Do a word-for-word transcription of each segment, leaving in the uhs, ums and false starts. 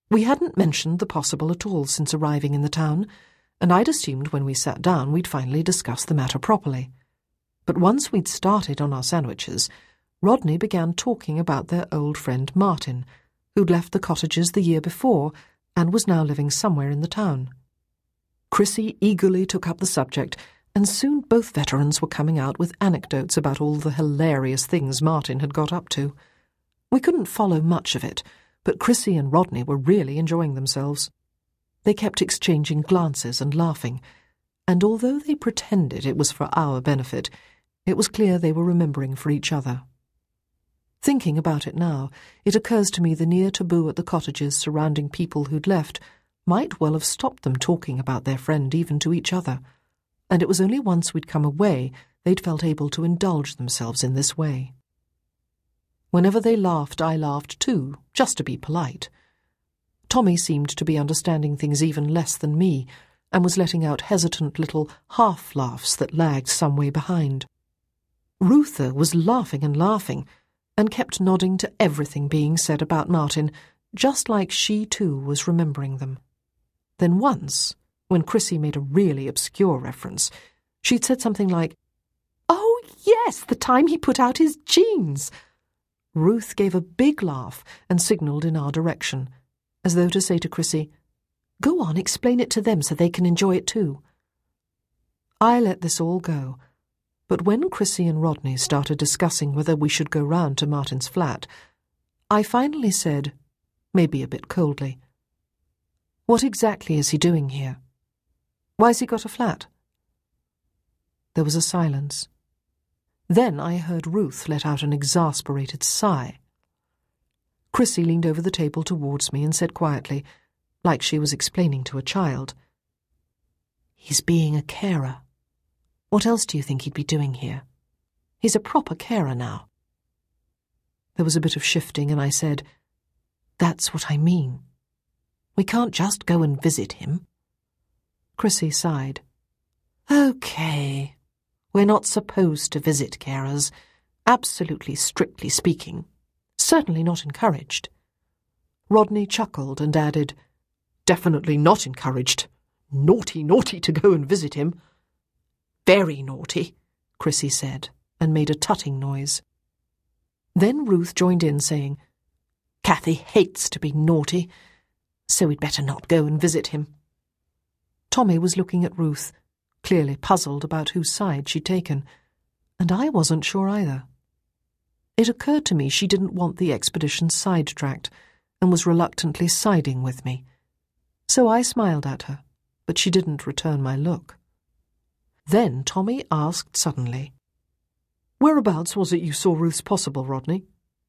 We hadn't mentioned the possible at all since arriving in the town, and I'd assumed when we sat down we'd finally discuss the matter properly. But once we'd started on our sandwiches, Rodney began talking about their old friend Martin, who'd left the cottages the year before and was now living somewhere in the town. Chrissy eagerly took up the subject, and soon both veterans were coming out with anecdotes about all the hilarious things Martin had got up to. We couldn't follow much of it, but Chrissy and Rodney were really enjoying themselves. They kept exchanging glances and laughing, and although they pretended it was for our benefit, it was clear they were remembering for each other. Thinking about it now, it occurs to me the near taboo at the cottages surrounding people who'd left might well have stopped them talking about their friend even to each other, and it was only once we'd come away they'd felt able to indulge themselves in this way. Whenever they laughed, I laughed too, just to be polite. Tommy seemed to be understanding things even less than me, and was letting out hesitant little half-laughs that lagged some way behind. Reuther was laughing and laughing, and kept nodding to everything being said about Martin, just like she too was remembering them. Then once, when Chrissy made a really obscure reference, she'd said something like, "Oh, yes, the time he put out his jeans." Ruth gave a big laugh and signalled in our direction, as though to say to Chrissy, "Go on, explain it to them so they can enjoy it too." I let this all go, but when Chrissy and Rodney started discussing whether we should go round to Martin's flat, I finally said, maybe a bit coldly, "What exactly is he doing here? Why's he got a flat?" There was a silence. Then I heard Ruth let out an exasperated sigh. Chrissy leaned over the table towards me and said quietly, like she was explaining to a child, "He's being a carer. What else do you think he'd be doing here? He's a proper carer now." There was a bit of shifting, and I said, "That's what I mean. We can't just go and visit him." Chrissy sighed. "Okay. We're not supposed to visit carers, absolutely strictly speaking. Certainly not encouraged." Rodney chuckled and added, "Definitely not encouraged. Naughty, naughty to go and visit him." "Very naughty," Chrissy said, and made a tutting noise. Then Ruth joined in, saying, "Cathy hates to be naughty, so we'd better not go and visit him." Tommy was looking at Ruth, clearly puzzled about whose side she'd taken, and I wasn't sure either. It occurred to me she didn't want the expedition sidetracked, and was reluctantly siding with me. So I smiled at her, but she didn't return my look. Then Tommy asked suddenly, "Whereabouts was it you saw Ruth's possible, Rodney?"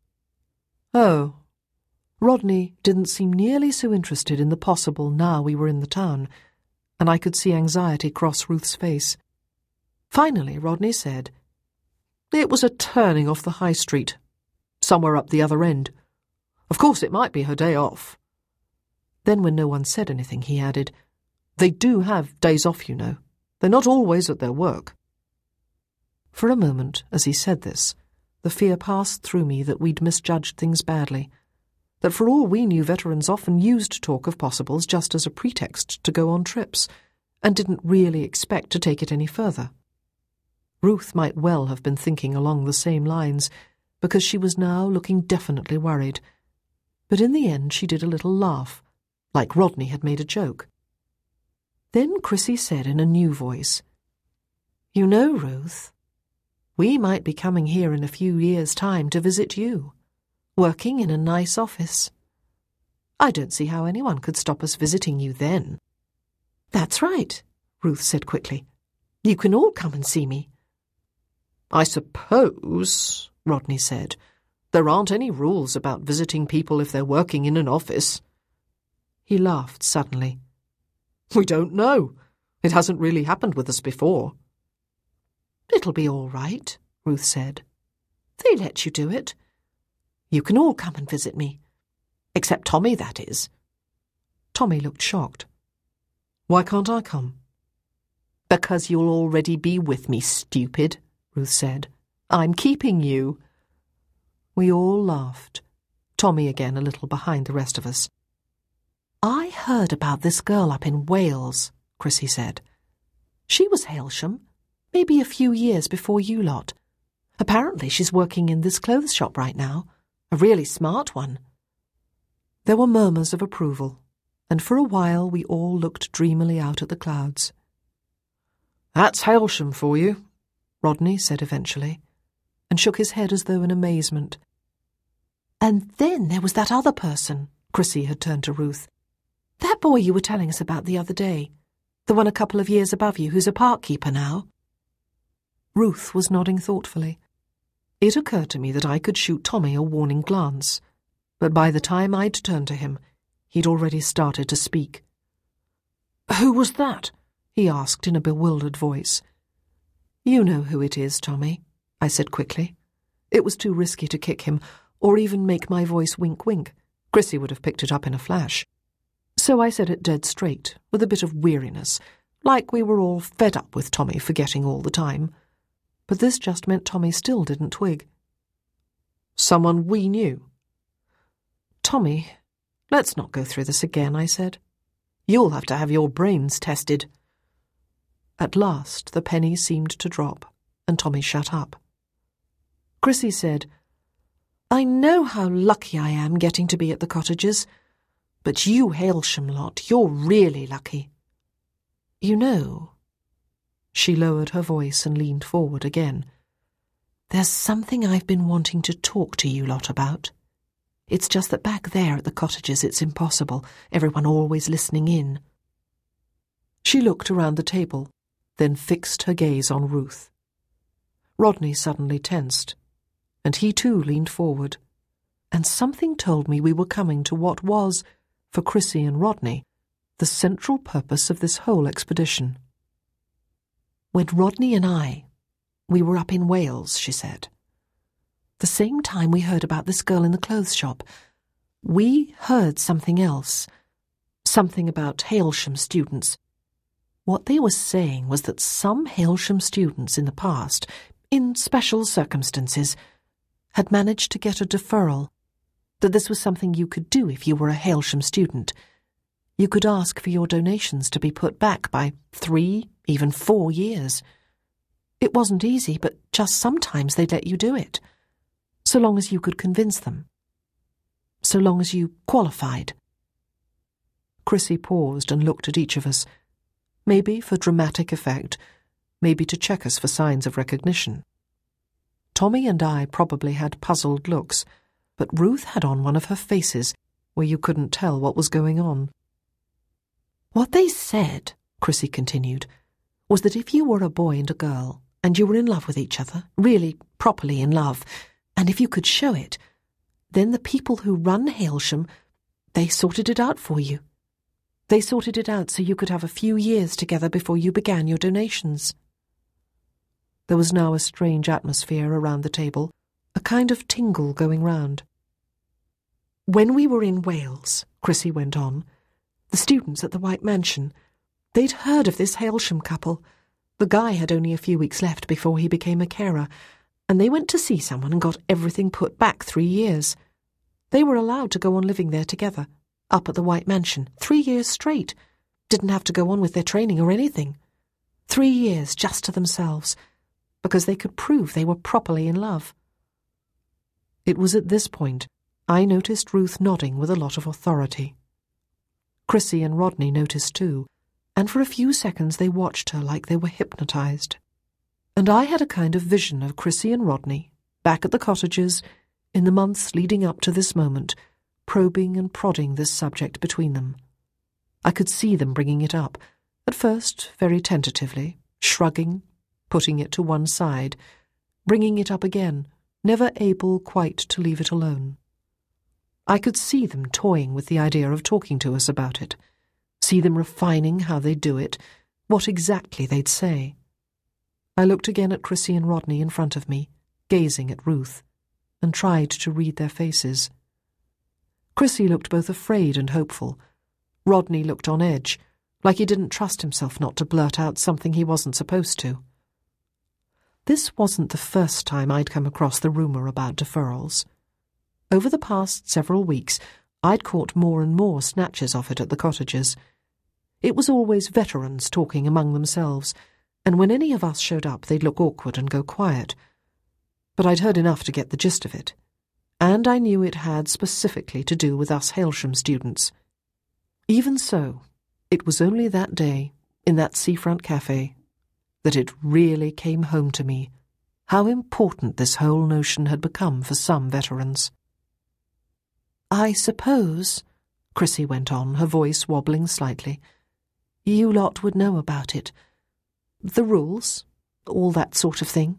Oh. Rodney didn't seem nearly so interested in the possible now we were in the town, and I could see anxiety cross Ruth's face. Finally, Rodney said, "It was a turning off the high street, somewhere up the other end. Of course it might be her day off." Then when no one said anything, he added, "They do have days off, you know. They're not always at their work." For a moment, as he said this, the fear passed through me that we'd misjudged things badly, that for all we knew veterans often used talk of possibles just as a pretext to go on trips, and didn't really expect to take it any further. Ruth might well have been thinking along the same lines, because she was now looking definitely worried, but in the end she did a little laugh, like Rodney had made a joke. Then Chrissy said in a new voice, "You know, Ruth, we might be coming here in a few years' time to visit you, working in a nice office. I don't see how anyone could stop us visiting you then." "That's right," Ruth said quickly. "You can all come and see me." "I suppose," Rodney said, "there aren't any rules about visiting people if they're working in an office." He laughed suddenly. "We don't know. It hasn't really happened with us before." "It'll be all right," Ruth said. "They let you do it. You can all come and visit me. Except Tommy, that is." Tommy looked shocked. "Why can't I come?" "Because you'll already be with me, stupid," Ruth said. "I'm keeping you." We all laughed, Tommy again a little behind the rest of us. I heard about this girl up in Wales, Chrissy said. She was Hailsham, maybe a few years before you lot. Apparently she's working in this clothes shop right now, a really smart one. There were murmurs of approval, and for a while we all looked dreamily out at the clouds. "That's Hailsham for you," Rodney said eventually, and shook his head as though in amazement. "And then there was that other person," Chrissy had turned to Ruth. "That boy you were telling us about the other day, the one a couple of years above you who's a park keeper now." Ruth was nodding thoughtfully. It occurred to me that I could shoot Tommy a warning glance, but by the time I'd turned to him, he'd already started to speak. "Who was that?" he asked in a bewildered voice. "You know who it is, Tommy," I said quickly. It was too risky to kick him, or even make my voice wink-wink. Chrissy would have picked it up in a flash. So I said it dead straight, with a bit of weariness, like we were all fed up with Tommy forgetting all the time. But this just meant Tommy still didn't twig. "Someone we knew?" "Tommy, let's not go through this again," I said. "You'll have to have your brains tested." At last the penny seemed to drop, and Tommy shut up. Chrissy said, "I know how lucky I am getting to be at the cottages, but you Hailsham lot, you're really lucky. You know," she lowered her voice and leaned forward again, "there's something I've been wanting to talk to you lot about. It's just that back there at the cottages it's impossible, everyone always listening in." She looked around the table, then fixed her gaze on Ruth. Rodney suddenly tensed, and he too leaned forward, and something told me we were coming to what was, for Chrissy and Rodney, the central purpose of this whole expedition. "When Rodney and I, we were up in Wales," she said. "The same time we heard about this girl in the clothes shop, we heard something else, something about Hailsham students. What they were saying was that some Hailsham students in the past, in special circumstances, had managed to get a deferral, that this was something you could do if you were a Hailsham student. You could ask for your donations to be put back by three, even four years. It wasn't easy, but just sometimes they'd let you do it, so long as you could convince them, so long as you qualified." Chrissy paused and looked at each of us, maybe for dramatic effect, maybe to check us for signs of recognition. Tommy and I probably had puzzled looks, but Ruth had on one of her faces where you couldn't tell what was going on. "What they said," Chrissy continued, "was that if you were a boy and a girl, and you were in love with each other, really properly in love, and if you could show it, then the people who run Hailsham, they sorted it out for you. They sorted it out so you could have a few years together before you began your donations." There was now a strange atmosphere around the table, a kind of tingle going round. "When we were in Wales," Chrissy went on, "the students at the White Mansion, they'd heard of this Hailsham couple. The guy had only a few weeks left before he became a carer, and they went to see someone and got everything put back three years. They were allowed to go on living there together, up at the White Mansion, three years straight. Didn't have to go on with their training or anything. Three years just to themselves, because they could prove they were properly in love." It was at this point I noticed Ruth nodding with a lot of authority. Chrissy and Rodney noticed too, and for a few seconds they watched her like they were hypnotized. And I had a kind of vision of Chrissy and Rodney, back at the cottages, in the months leading up to this moment, probing and prodding this subject between them. I could see them bringing it up, at first very tentatively, shrugging, putting it to one side, bringing it up again, never able quite to leave it alone. I could see them toying with the idea of talking to us about it, see them refining how they'd do it, what exactly they'd say. I looked again at Chrissy and Rodney in front of me, gazing at Ruth, and tried to read their faces. Chrissy looked both afraid and hopeful. Rodney looked on edge, like he didn't trust himself not to blurt out something he wasn't supposed to. This wasn't the first time I'd come across the rumour about deferrals. Over the past several weeks, I'd caught more and more snatches of it at the cottages. It was always veterans talking among themselves, and when any of us showed up they'd look awkward and go quiet. But I'd heard enough to get the gist of it, and I knew it had specifically to do with us Hailsham students. Even so, it was only that day, in that seafront cafe, that it really came home to me how important this whole notion had become for some veterans. "I suppose," Chrissy went on, her voice wobbling slightly, "you lot would know about it. The rules, all that sort of thing."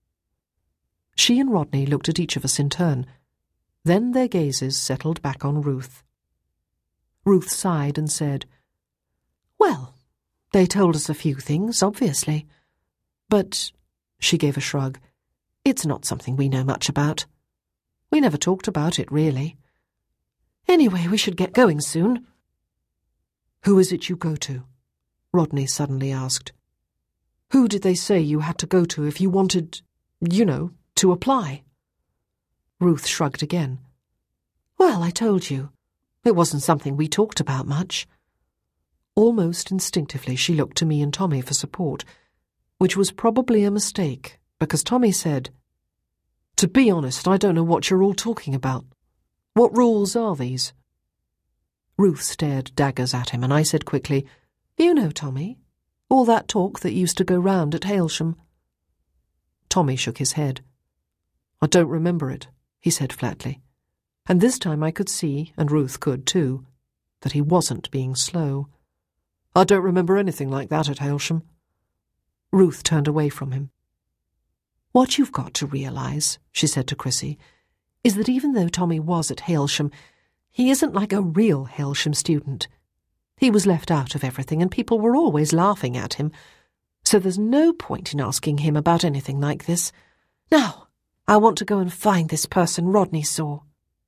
She and Rodney looked at each of us in turn. Then their gazes settled back on Ruth. Ruth sighed and said, "Well, they told us a few things, obviously. But," she gave a shrug, "it's not something we know much about. We never talked about it, really. Anyway, we should get going soon." "Who is it you go to?" Rodney suddenly asked. "Who did they say you had to go to if you wanted, you know, to apply?" Ruth shrugged again. "Well, I told you. It wasn't something we talked about much." Almost instinctively she looked to me and Tommy for support, which was probably a mistake, because Tommy said, "To be honest, I don't know what you're all talking about. What rules are these?" Ruth stared daggers at him, and I said quickly, "You know, Tommy, all that talk that used to go round at Hailsham." Tommy shook his head. "I don't remember it," he said flatly, and this time I could see, and Ruth could too, that he wasn't being slow. "I don't remember anything like that at Hailsham." Ruth turned away from him. "What you've got to realise," she said to Chrissy, "is that even though Tommy was at Hailsham, he isn't like a real Hailsham student. He was left out of everything, and people were always laughing at him, so there's no point in asking him about anything like this. Now, I want to go and find this person Rodney saw."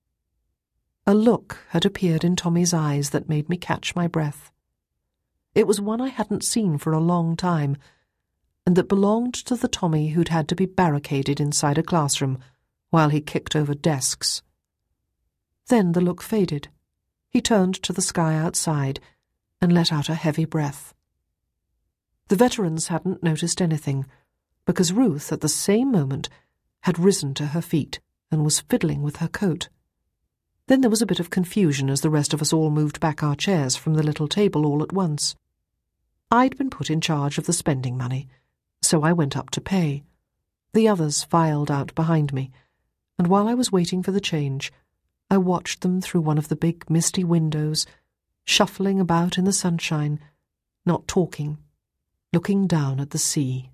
A look had appeared in Tommy's eyes that made me catch my breath. It was one I hadn't seen for a long time, and that belonged to the Tommy who'd had to be barricaded inside a classroom while he kicked over desks. Then the look faded. He turned to the sky outside and let out a heavy breath. The veterans hadn't noticed anything, because Ruth, at the same moment, had risen to her feet and was fiddling with her coat. Then there was a bit of confusion as the rest of us all moved back our chairs from the little table all at once. I'd been put in charge of the spending money, so I went up to pay. The others filed out behind me, and while I was waiting for the change, I watched them through one of the big misty windows, shuffling about in the sunshine, not talking, looking down at the sea.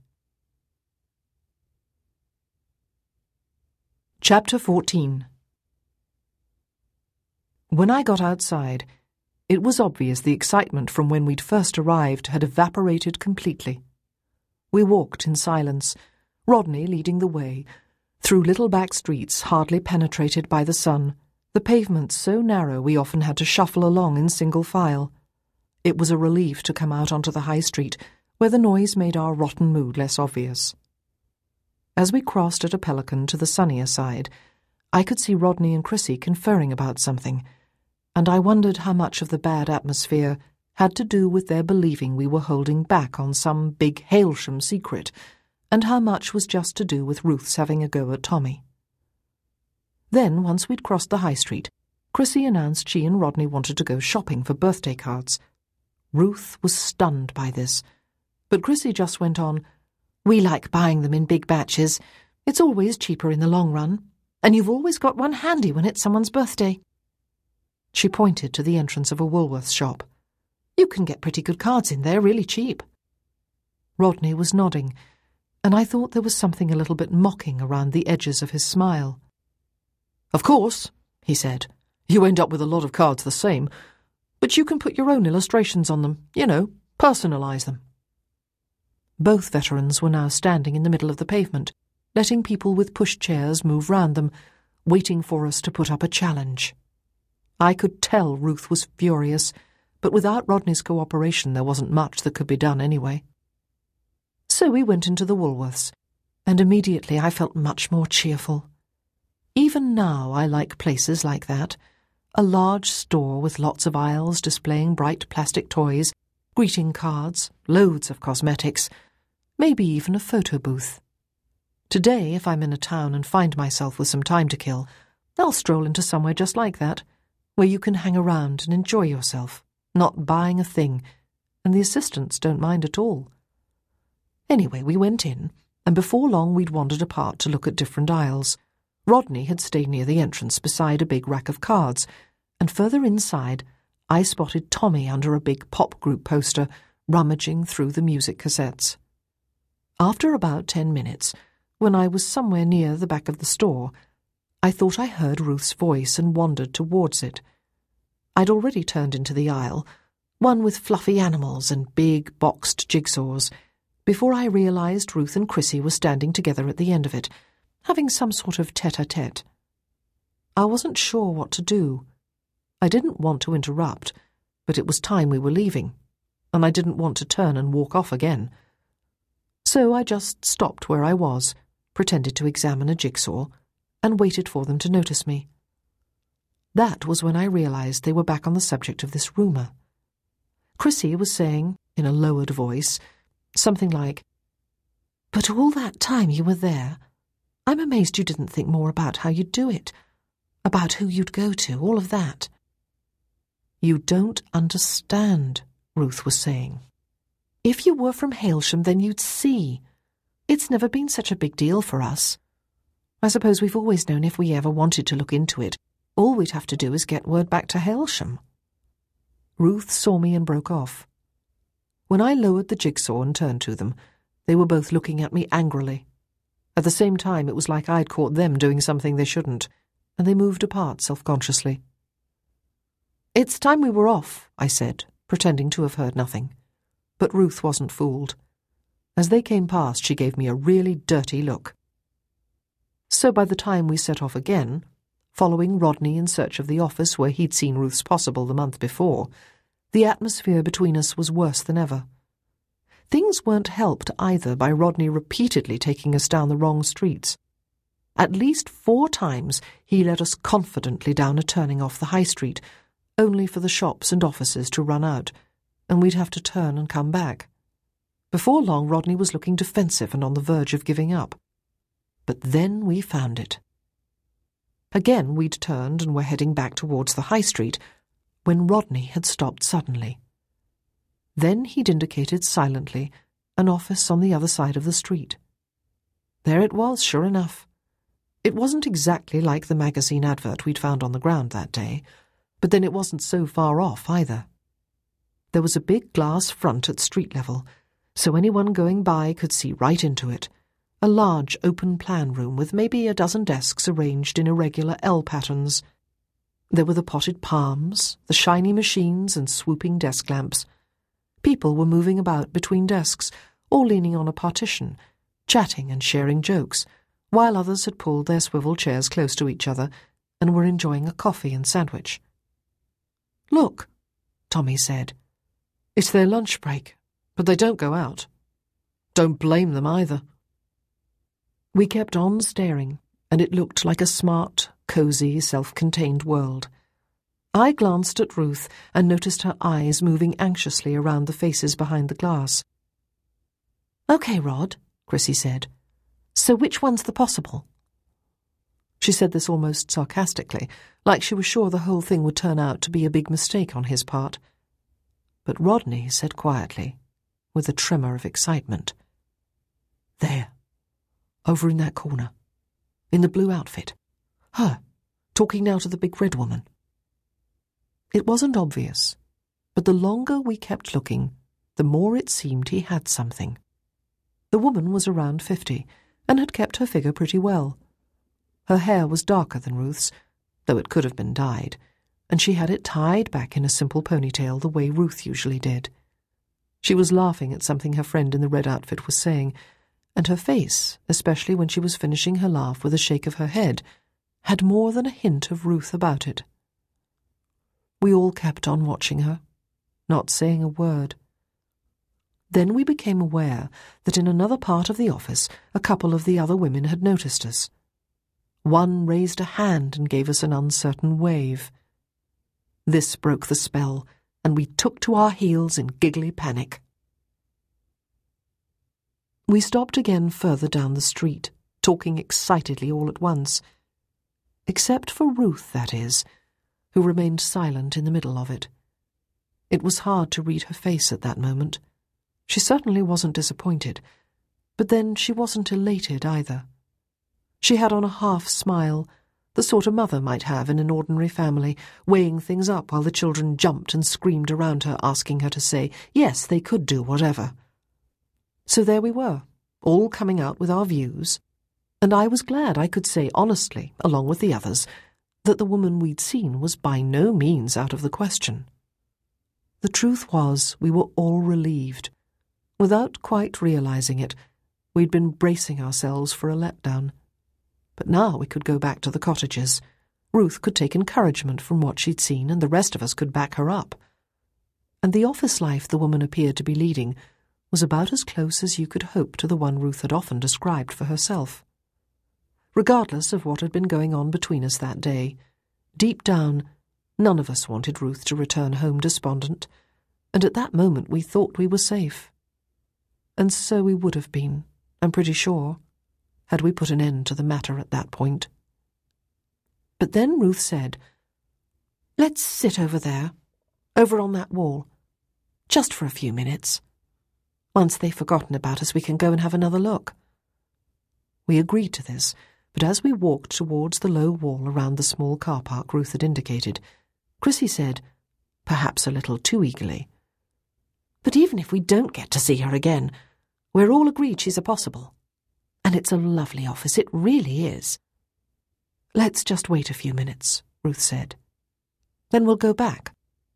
Chapter fourteen. When I got outside, it was obvious the excitement from when we'd first arrived had evaporated completely. We walked in silence, Rodney leading the way, through little back streets hardly penetrated by the sun, the pavements so narrow we often had to shuffle along in single file. It was a relief to come out onto the high street, where the noise made our rotten mood less obvious. As we crossed at a Pelican to the sunnier side, I could see Rodney and Chrissy conferring about something, and I wondered how much of the bad atmosphere had to do with their believing we were holding back on some big Hailsham secret, and how much was just to do with Ruth's having a go at Tommy. Then, once we'd crossed the high street, Chrissy announced she and Rodney wanted to go shopping for birthday cards. Ruth was stunned by this, but Chrissy just went on, "We like buying them in big batches. It's always cheaper in the long run, and you've always got one handy when it's someone's birthday." She pointed to the entrance of a Woolworths shop. "You can get pretty good cards in there, really cheap." Rodney was nodding, and I thought there was something a little bit mocking around the edges of his smile. "Of course," he said, "you end up with a lot of cards the same, but you can put your own illustrations on them, you know, personalise them." Both veterans were now standing in the middle of the pavement, letting people with pushchairs move round them, waiting for us to put up a challenge. I could tell Ruth was furious, but without Rodney's cooperation there wasn't much that could be done anyway. So we went into the Woolworths, and immediately I felt much more cheerful. Even now I like places like that, A large store with lots of aisles displaying bright plastic toys, greeting cards, loads of cosmetics, maybe even a photo booth. Today, if I'm in a town and find myself with some time to kill, I'll stroll into somewhere just like that, where you can hang around and enjoy yourself, not buying a thing, and the assistants don't mind at all. Anyway, we went in, and before long we'd wandered apart to look at different aisles. Rodney had stayed near the entrance beside a big rack of cards, and further inside I spotted Tommy under a big pop group poster, rummaging through the music cassettes. After about ten minutes, when I was somewhere near the back of the store, I thought I heard Ruth's voice and wandered towards it. I'd already turned into the aisle, one with fluffy animals and big boxed jigsaws, before I realized Ruth and Chrissy were standing together at the end of it, having some sort of tete-a-tete. I wasn't sure what to do. I didn't want to interrupt, but it was time we were leaving, and I didn't want to turn and walk off again. So I just stopped where I was, pretended to examine a jigsaw, and waited for them to notice me. That was when I realized they were back on the subject of this rumour. Chrissy was saying, in a lowered voice, something like, "But all that time you were there, I'm amazed you didn't think more about how you'd do it, about who you'd go to, all of that." "You don't understand," Ruth was saying. "If you were from Hailsham, then you'd see. It's never been such a big deal for us. I suppose we've always known if we ever wanted to look into it, all we'd have to do is get word back to Hailsham." Ruth saw me and broke off. When I lowered the jigsaw and turned to them, they were both looking at me angrily. At the same time, it was like I'd caught them doing something they shouldn't, and they moved apart self-consciously. "It's time we were off," I said, pretending to have heard nothing. But Ruth wasn't fooled. As they came past, she gave me a really dirty look. So by the time we set off again, following Rodney in search of the office where he'd seen Ruth's possible the month before, the atmosphere between us was worse than ever. Things weren't helped either by Rodney repeatedly taking us down the wrong streets. At least four times he led us confidently down a turning off the high street, only for the shops and offices to run out, and we'd have to turn and come back. Before long, Rodney was looking defensive and on the verge of giving up. But then we found it. Again we'd turned and were heading back towards the high street, when Rodney had stopped suddenly. Then he'd indicated silently an office on the other side of the street. There it was, sure enough. It wasn't exactly like the magazine advert we'd found on the ground that day, but then it wasn't so far off either. There was a big glass front at street level, so anyone going by could see right into it, a large open plan room with maybe a dozen desks arranged in irregular L patterns. There were the potted palms, the shiny machines and swooping desk lamps. People were moving about between desks, or leaning on a partition, chatting and sharing jokes, while others had pulled their swivel chairs close to each other and were enjoying a coffee and sandwich. "Look," Tommy said. "It's their lunch break, but they don't go out. Don't blame them either." We kept on staring, and it looked like a smart, cosy, self-contained world. I glanced at Ruth and noticed her eyes moving anxiously around the faces behind the glass. "Okay, Rod," Chrissy said. "So which one's the possible?" She said this almost sarcastically, like she was sure the whole thing would turn out to be a big mistake on his part. But Rodney said quietly, with a tremor of excitement, "There, over in that corner, in the blue outfit. Her, talking now to the big red woman." It wasn't obvious, but the longer we kept looking, the more it seemed he had something. The woman was around fifty, and had kept her figure pretty well. Her hair was darker than Ruth's, though it could have been dyed, and she had it tied back in a simple ponytail the way Ruth usually did. She was laughing at something her friend in the red outfit was saying, and her face, especially when she was finishing her laugh with a shake of her head, had more than a hint of Ruth about it. We all kept on watching her, not saying a word. Then we became aware that in another part of the office a couple of the other women had noticed us. One raised a hand and gave us an uncertain wave. This broke the spell, and we took to our heels in giggly panic. We stopped again further down the street, talking excitedly all at once. Except for Ruth, that is, who remained silent in the middle of it. It was hard to read her face at that moment. She certainly wasn't disappointed, but then she wasn't elated either. She had on a half-smile, the sort a mother might have in an ordinary family, weighing things up while the children jumped and screamed around her, asking her to say, yes, they could do whatever. So there we were, all coming out with our views, and I was glad I could say honestly, along with the others, that the woman we'd seen was by no means out of the question. The truth was, we were all relieved. Without quite realizing it, we'd been bracing ourselves for a letdown. But now we could go back to the cottages. Ruth could take encouragement from what she'd seen, and the rest of us could back her up. And the office life the woman appeared to be leading was about as close as you could hope to the one Ruth had often described for herself. Regardless of what had been going on between us that day, deep down, none of us wanted Ruth to return home despondent, and at that moment we thought we were safe. And so we would have been, I'm pretty sure, had we put an end to the matter at that point. But then Ruth said, "Let's sit over there, over on that wall, just for a few minutes. Once they've forgotten about us, we can go and have another look." We agreed to this, but as we walked towards the low wall around the small car park Ruth had indicated, Chrissy said, perhaps a little too eagerly, "But even if we don't get to see her again, we're all agreed she's a possible. And it's a lovely office, it really is." "Let's just wait a few minutes," Ruth said. "Then we'll go back."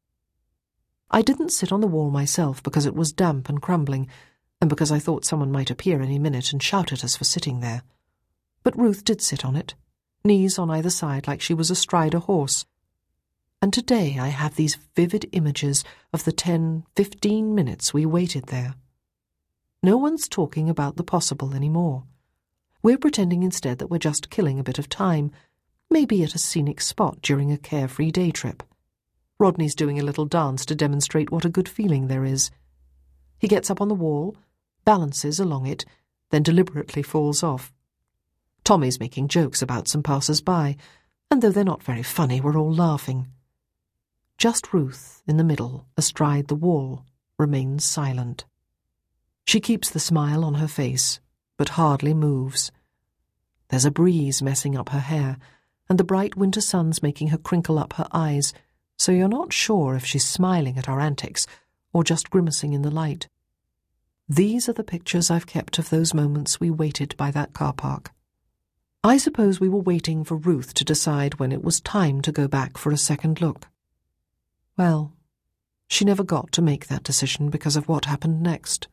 I didn't sit on the wall myself because it was damp and crumbling, and because I thought someone might appear any minute and shout at us for sitting there. But Ruth did sit on it, knees on either side like she was astride a horse. And today I have these vivid images of the ten, fifteen minutes we waited there. No one's talking about the possible anymore. We're pretending instead that we're just killing a bit of time, maybe at a scenic spot during a carefree day trip. Rodney's doing a little dance to demonstrate what a good feeling there is. He gets up on the wall, balances along it, then deliberately falls off. Tommy's making jokes about some passers-by, and though they're not very funny, we're all laughing. Just Ruth, in the middle, astride the wall, remains silent. She keeps the smile on her face, but hardly moves. There's a breeze messing up her hair, and the bright winter sun's making her crinkle up her eyes, so you're not sure if she's smiling at our antics or just grimacing in the light. These are the pictures I've kept of those moments we waited by that car park. I suppose we were waiting for Ruth to decide when it was time to go back for a second look. Well, she never got to make that decision because of what happened next.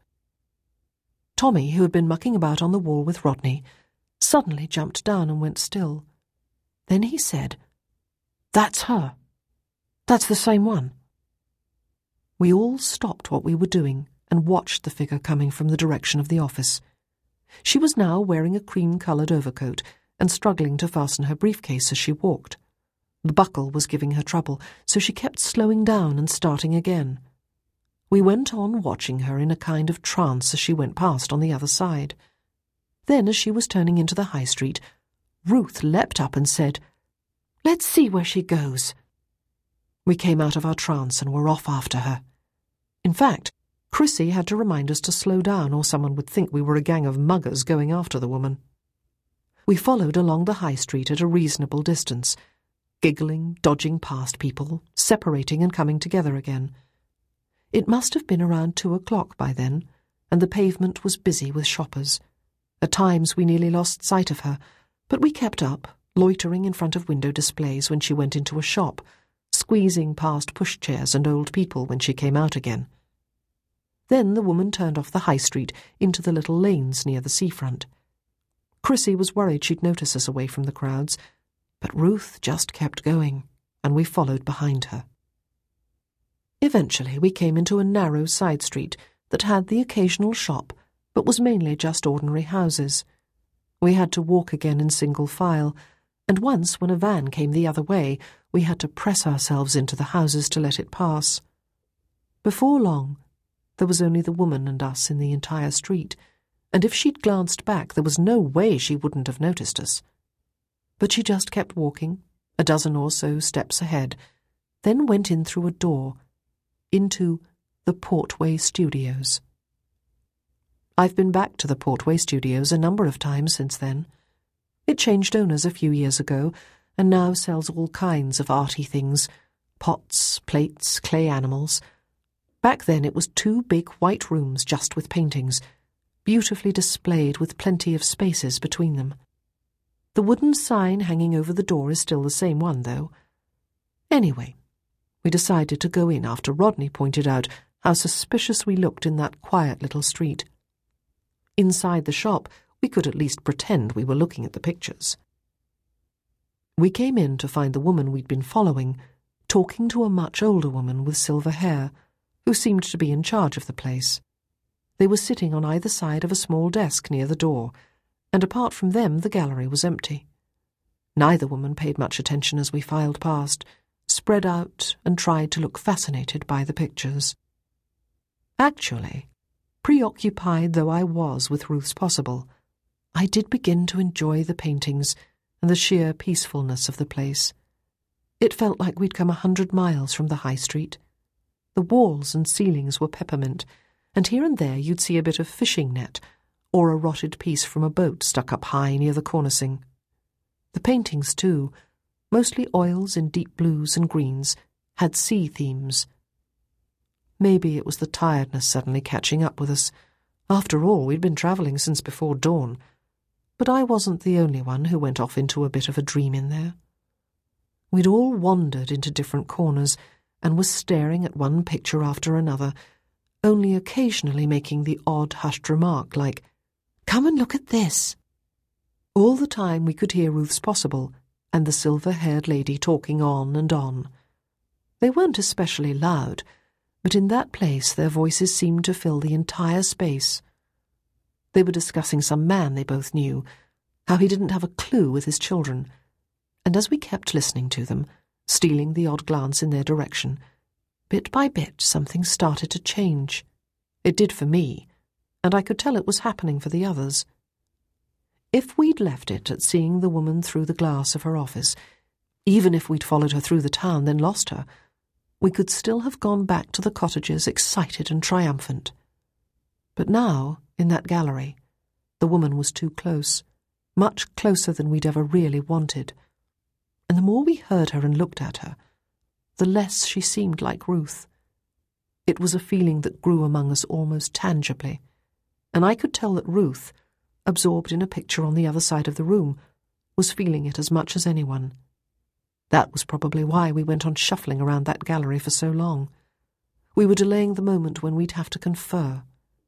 Tommy, who had been mucking about on the wall with Rodney, suddenly jumped down and went still. Then he said, "That's her. That's the same one." We all stopped what we were doing and watched the figure coming from the direction of the office. She was now wearing a cream-coloured overcoat and struggling to fasten her briefcase as she walked. The buckle was giving her trouble, so she kept slowing down and starting again. We went on watching her in a kind of trance as she went past on the other side. Then, as she was turning into the high street, Ruth leapt up and said, "Let's see where she goes." We came out of our trance and were off after her. In fact, Chrissy had to remind us to slow down or someone would think we were a gang of muggers going after the woman. We followed along the high street at a reasonable distance, giggling, dodging past people, separating and coming together again. It must have been around two o'clock by then, and the pavement was busy with shoppers. At times we nearly lost sight of her, but we kept up, loitering in front of window displays when she went into a shop, squeezing past pushchairs and old people when she came out again. Then the woman turned off the high street into the little lanes near the seafront. Chrissy was worried she'd notice us away from the crowds, but Ruth just kept going, and we followed behind her. Eventually we came into a narrow side street that had the occasional shop, but was mainly just ordinary houses. We had to walk again in single file, and once when a van came the other way, we had to press ourselves into the houses to let it pass. Before long, there was only the woman and us in the entire street, and if she'd glanced back, there was no way she wouldn't have noticed us. But she just kept walking, a dozen or so steps ahead, then went in through a door, into the Portway Studios. I've been back to the Portway Studios a number of times since then. It changed owners a few years ago, and now sells all kinds of arty things, pots, plates, clay animals. Back then it was two big white rooms just with paintings, beautifully displayed with plenty of spaces between them. The wooden sign hanging over the door is still the same one, though. Anyway, we decided to go in after Rodney pointed out how suspicious we looked in that quiet little street. Inside the shop, we could at least pretend we were looking at the pictures. We came in to find the woman we'd been following talking to a much older woman with silver hair, who seemed to be in charge of the place. They were sitting on either side of a small desk near the door, and apart from them the gallery was empty. Neither woman paid much attention as we filed past, spread out and tried to look fascinated by the pictures. Actually, preoccupied though I was with Ruth's Possible, I did begin to enjoy the paintings and the sheer peacefulness of the place. It felt like we'd come a hundred miles from the high street. The walls and ceilings were peppermint, and here and there you'd see a bit of fishing net or a rotted piece from a boat stuck up high near the cornicing. The paintings, too, mostly oils in deep blues and greens, had sea themes. Maybe it was the tiredness suddenly catching up with us. After all, we'd been travelling since before dawn. But I wasn't the only one who went off into a bit of a dream in there. We'd all wandered into different corners and were staring at one picture after another, only occasionally making the odd hushed remark like, "Come and look at this." All the time we could hear Ruth's Possible and the silver-haired lady talking on and on. They weren't especially loud, but in that place their voices seemed to fill the entire space. They were discussing some man they both knew, how he didn't have a clue with his children, and as we kept listening to them, stealing the odd glance in their direction, bit by bit something started to change. It did for me, and I could tell it was happening for the others. If we'd left it at seeing the woman through the glass of her office, even if we'd followed her through the town, then lost her, we could still have gone back to the cottages excited and triumphant. But now, in that gallery, the woman was too close, much closer than we'd ever really wanted. And the more we heard her and looked at her, the less she seemed like Ruth. It was a feeling that grew among us almost tangibly, and I could tell that Ruth, absorbed in a picture on the other side of the room, was feeling it as much as anyone. That was probably why we went on shuffling around that gallery for so long. We were delaying the moment when we'd have to confer.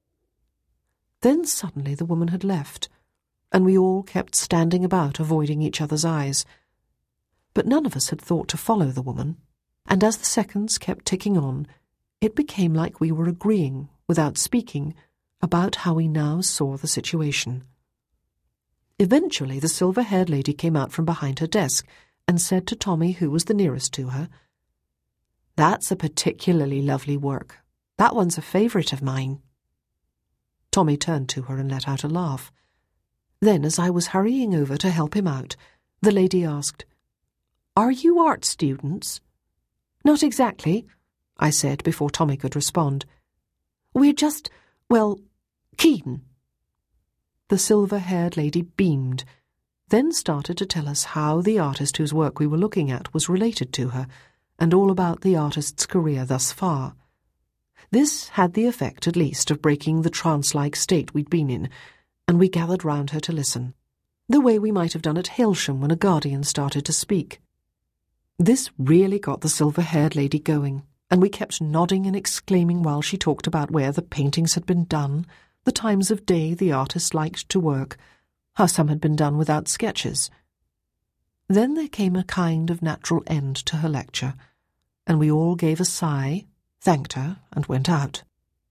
Then suddenly the woman had left, and we all kept standing about, avoiding each other's eyes. But none of us had thought to follow the woman, and as the seconds kept ticking on, it became like we were agreeing, without speaking, about how we now saw the situation. Eventually the silver-haired lady came out from behind her desk and said to Tommy, who was the nearest to her, "That's a particularly lovely work. That one's a favourite of mine." Tommy turned to her and let out a laugh. Then, as I was hurrying over to help him out, the lady asked, "Are you art students?" "Not exactly," I said before Tommy could respond. "We're just, well, keen." The silver-haired lady beamed, then started to tell us how the artist whose work we were looking at was related to her, and all about the artist's career thus far. This had the effect, at least, of breaking the trance-like state we'd been in, and we gathered round her to listen, the way we might have done at Hailsham when a guardian started to speak. This really got the silver-haired lady going, and we kept nodding and exclaiming while she talked about where the paintings had been done, the times of day the artist liked to work, how some had been done without sketches. Then there came a kind of natural end to her lecture, and we all gave a sigh, thanked her, and went out.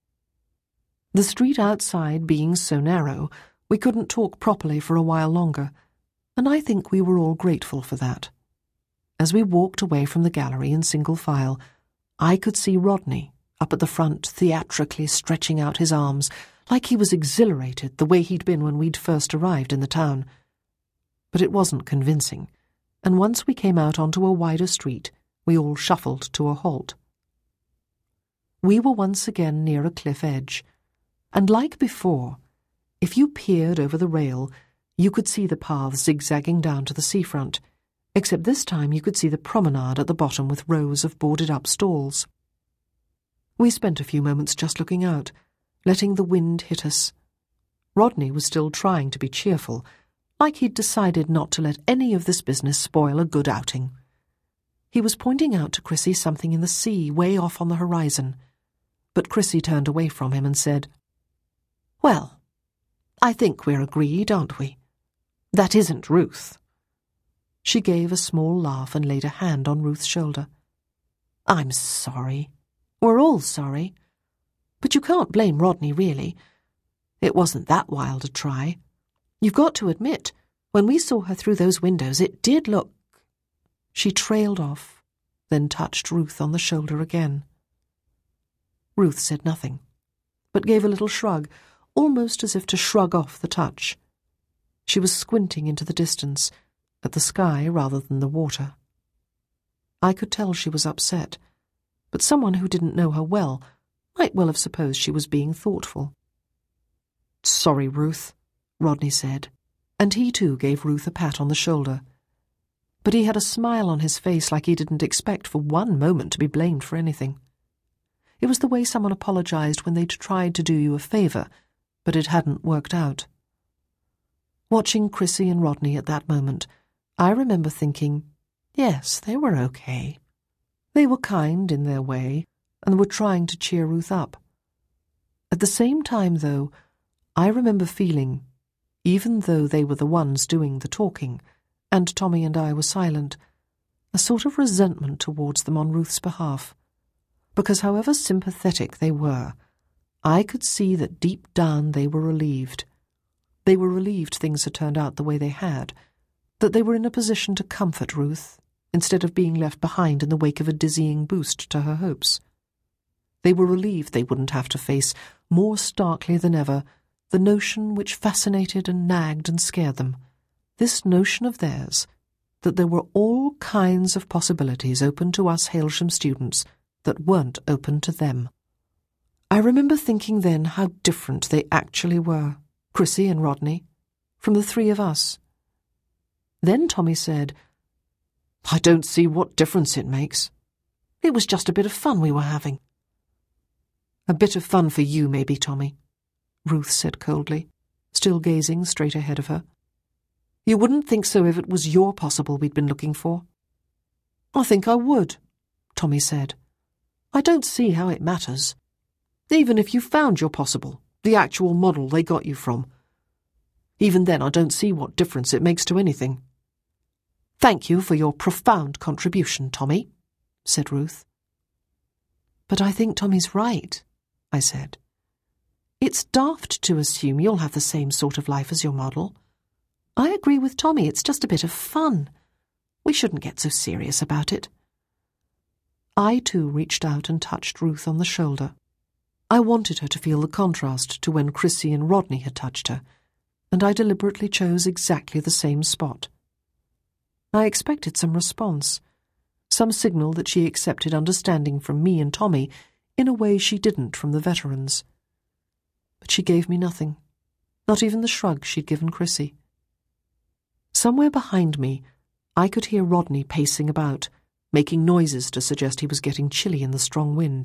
The street outside being so narrow, we couldn't talk properly for a while longer, and I think we were all grateful for that. As we walked away from the gallery in single file, I could see Rodney up at the front theatrically stretching out his arms, like he was exhilarated the way he'd been when we'd first arrived in the town. But it wasn't convincing, and once we came out onto a wider street, we all shuffled to a halt. We were once again near a cliff edge, and like before, if you peered over the rail, you could see the path zigzagging down to the seafront, except this time you could see the promenade at the bottom with rows of boarded-up stalls. We spent a few moments just looking out, letting the wind hit us. Rodney was still trying to be cheerful, like he'd decided not to let any of this business spoil a good outing. He was pointing out to Chrissy something in the sea way off on the horizon, but Chrissy turned away from him and said, "Well, I think we're agreed, aren't we? That isn't Ruth." She gave a small laugh and laid a hand on Ruth's shoulder. "I'm sorry. We're all sorry. But you can't blame Rodney, really. It wasn't that wild a try. You've got to admit, when we saw her through those windows, it did look—" She trailed off, then touched Ruth on the shoulder again. Ruth said nothing, but gave a little shrug, almost as if to shrug off the touch. She was squinting into the distance, at the sky rather than the water. I could tell she was upset, but someone who didn't know her well might well have supposed she was being thoughtful. "Sorry, Ruth," Rodney said, and he too gave Ruth a pat on the shoulder. But he had a smile on his face like he didn't expect for one moment to be blamed for anything. It was the way someone apologized when they'd tried to do you a favour, but it hadn't worked out. Watching Chrissy and Rodney at that moment, I remember thinking, yes, they were okay. They were kind in their way, and were trying to cheer Ruth up. At the same time, though, I remember feeling, even though they were the ones doing the talking, and Tommy and I were silent, a sort of resentment towards them on Ruth's behalf, because however sympathetic they were, I could see that deep down they were relieved. They were relieved things had turned out the way they had, that they were in a position to comfort Ruth, instead of being left behind in the wake of a dizzying boost to her hopes. They were relieved they wouldn't have to face, more starkly than ever, the notion which fascinated and nagged and scared them, this notion of theirs, that there were all kinds of possibilities open to us Hailsham students that weren't open to them. I remember thinking then how different they actually were, Chrissy and Rodney, from the three of us. Then Tommy said, "I don't see what difference it makes. It was just a bit of fun we were having." "A bit of fun for you, maybe, Tommy," Ruth said coldly, still gazing straight ahead of her. "You wouldn't think so if it was your possible we'd been looking for." "I think I would," Tommy said. "I don't see how it matters. Even if you found your possible, the actual model they got you from. Even then I don't see what difference it makes to anything." "Thank you for your profound contribution, Tommy," said Ruth. "But I think Tommy's right," I said. "It's daft to assume you'll have the same sort of life as your model. I agree with Tommy, it's just a bit of fun. We shouldn't get so serious about it." I too reached out and touched Ruth on the shoulder. I wanted her to feel the contrast to when Chrissy and Rodney had touched her, and I deliberately chose exactly the same spot. I expected some response, some signal that she accepted understanding from me and Tommy in a way she didn't from the veterans. But she gave me nothing, not even the shrug she'd given Chrissy. Somewhere behind me, I could hear Rodney pacing about, making noises to suggest he was getting chilly in the strong wind.